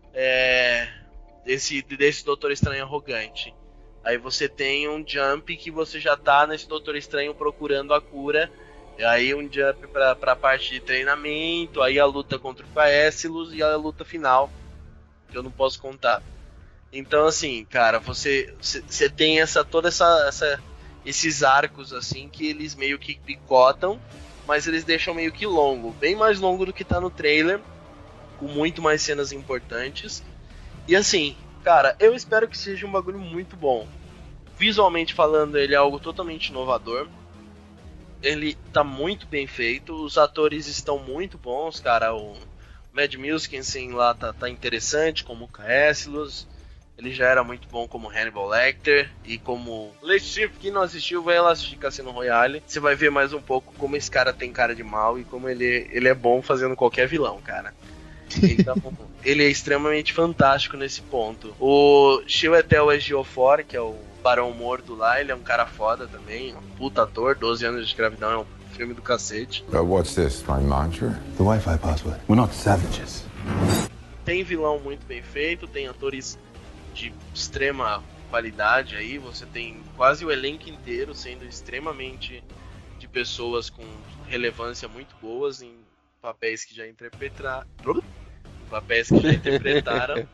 é, desse, desse Doutor Estranho arrogante. Aí você tem um jump que você já tá nesse Doutor Estranho procurando a cura. E aí um jump pra, pra parte de treinamento, aí a luta contra o Caecilus e a luta final, que eu não posso contar. Então assim, cara, você, você tem essa, toda essa, essa, esses arcos assim, que eles meio que picotam, mas eles deixam meio que longo, bem mais longo do que tá no trailer, com muito mais cenas importantes. E assim, cara, eu espero que seja um bagulho muito bom. Visualmente falando, ele é algo totalmente inovador. Ele tá muito bem feito, os atores estão muito bons, cara. O Mad Mikkelsen lá tá, tá interessante como Caecilus. Ele já era muito bom como Hannibal Lecter. E como Lechif, quem não assistiu, vai lá assistir Cassino Royale. Você vai ver mais um pouco como esse cara tem cara de mal e como ele, ele é bom fazendo qualquer vilão, cara. Então, ele é extremamente fantástico nesse ponto. O Chiwetel Ejiofor, que é o Barão Mordo lá, ele é um cara foda também, um puta ator. doze anos de escravidão é um filme do cacete. Uh, what's this, my mantra? The Wi-Fi password. We're not savages. Tem vilão muito bem feito, tem atores de extrema qualidade aí, você tem quase o elenco inteiro sendo extremamente de pessoas com relevância muito boas em papéis que já interpretaram. Papéis que já interpretaram.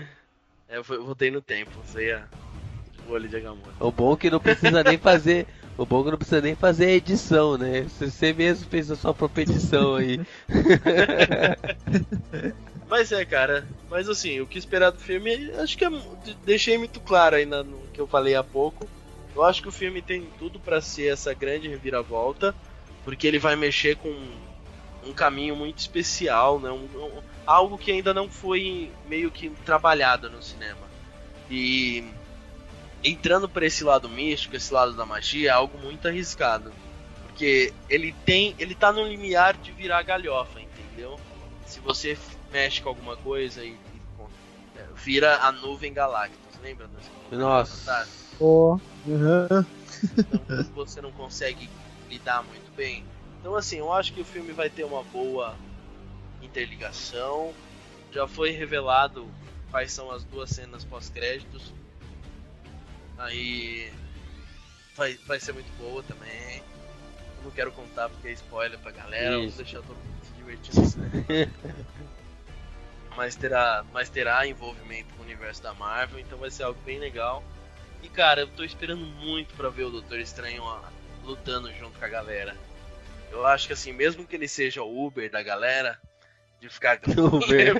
É, eu voltei no tempo, usei a... o olho de Agamotto. O bom é que não precisa nem fazer. O bom é que não precisa nem fazer a edição, né? Você mesmo fez a sua própria edição aí. Mas é, cara. Mas assim, o que esperar do filme, acho que é, deixei muito claro aí na, no que eu falei há pouco. Eu acho que o filme tem tudo pra ser essa grande reviravolta, porque ele vai mexer com um caminho muito especial, né? Um, um, algo que ainda não foi meio que trabalhado no cinema. E entrando por esse lado místico, esse lado da magia, é algo muito arriscado. Porque ele tem, ele tá no limiar de virar galhofa, entendeu? Se você mexe com alguma coisa e, e vira a nuvem Galactus, lembra? Nossa. Oh. Uhum. Então você não consegue lidar muito bem. Então assim, eu acho que o filme vai ter uma boa interligação. Já foi revelado quais são as duas cenas pós-créditos. Aí vai, vai ser muito boa também. Eu não quero contar porque é spoiler pra galera. Vou deixar todo mundo se divertindo. mas terá, mas terá envolvimento com o universo da Marvel, então vai ser algo bem legal. E cara, eu tô esperando muito pra ver o Doutor Estranho ó, lutando junto com a galera. Eu acho que assim, mesmo que ele seja o Uber da galera, de ficar Uber.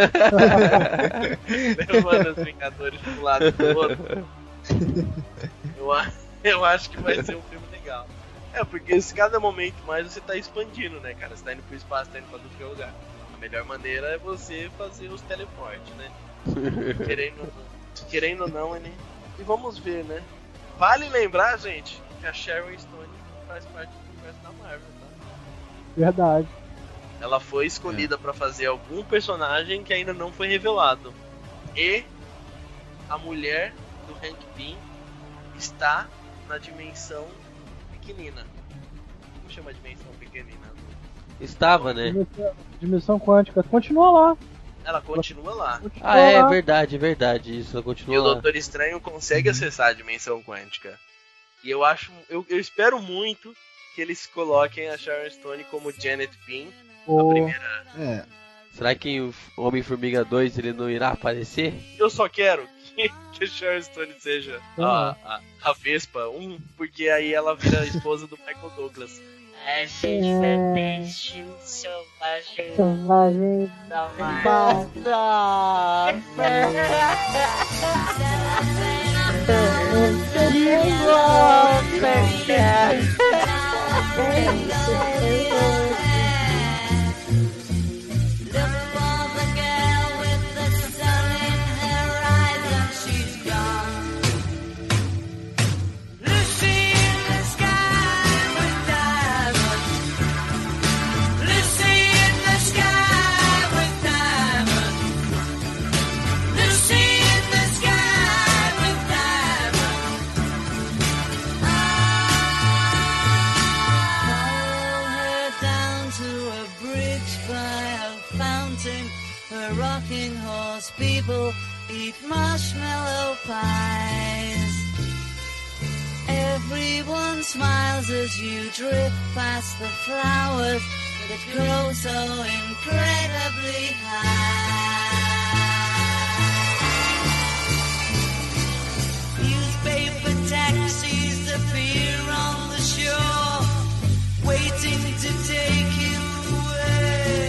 levando os Vingadores de um lado e do outro, eu, eu acho que vai ser um filme legal. É, porque se cada momento mais você tá expandindo, né, cara? Você tá indo pro espaço, tá indo pra qualquer lugar. A melhor maneira é você fazer os teleportes, né? Querendo, querendo ou não, né? E vamos ver, né? Vale lembrar, gente, que a Sharon Stone faz parte do universo da Marvel, tá? Verdade. Ela foi escolhida é. pra fazer algum personagem que ainda não foi revelado. E a mulher do Hank Pym está na dimensão pequenina. Como chama a dimensão pequenina? Estava, né? Dimensão, dimensão quântica. Continua lá. Ela continua lá. Continua Ah, é lá. verdade, verdade. Isso, ela continua E o lá. Doutor Estranho consegue acessar a dimensão quântica. E eu acho, eu, eu espero muito que eles coloquem a Sharon Stone como Janet Pym, Oh. a primeira. É. Será que o Homem-Formiga dois ele não irá aparecer? Eu só quero que, que a Sharon Stone seja a, a, a Vespa um, porque aí ela vira a esposa do Michael Douglas. A gente vai peixe selvagem. Selvagem. Rocking horse people eat marshmallow pies. Everyone smiles as you drift past the flowers that grow so incredibly high. Newspaper taxis appear on the shore, waiting to take you away.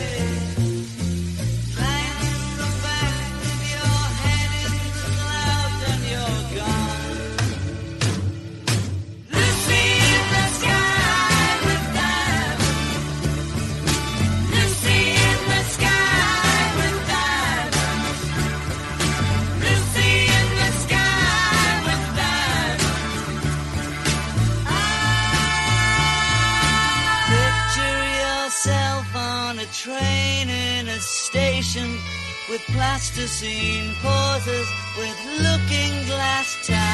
Train in a station with plasticine pauses with looking glass ties.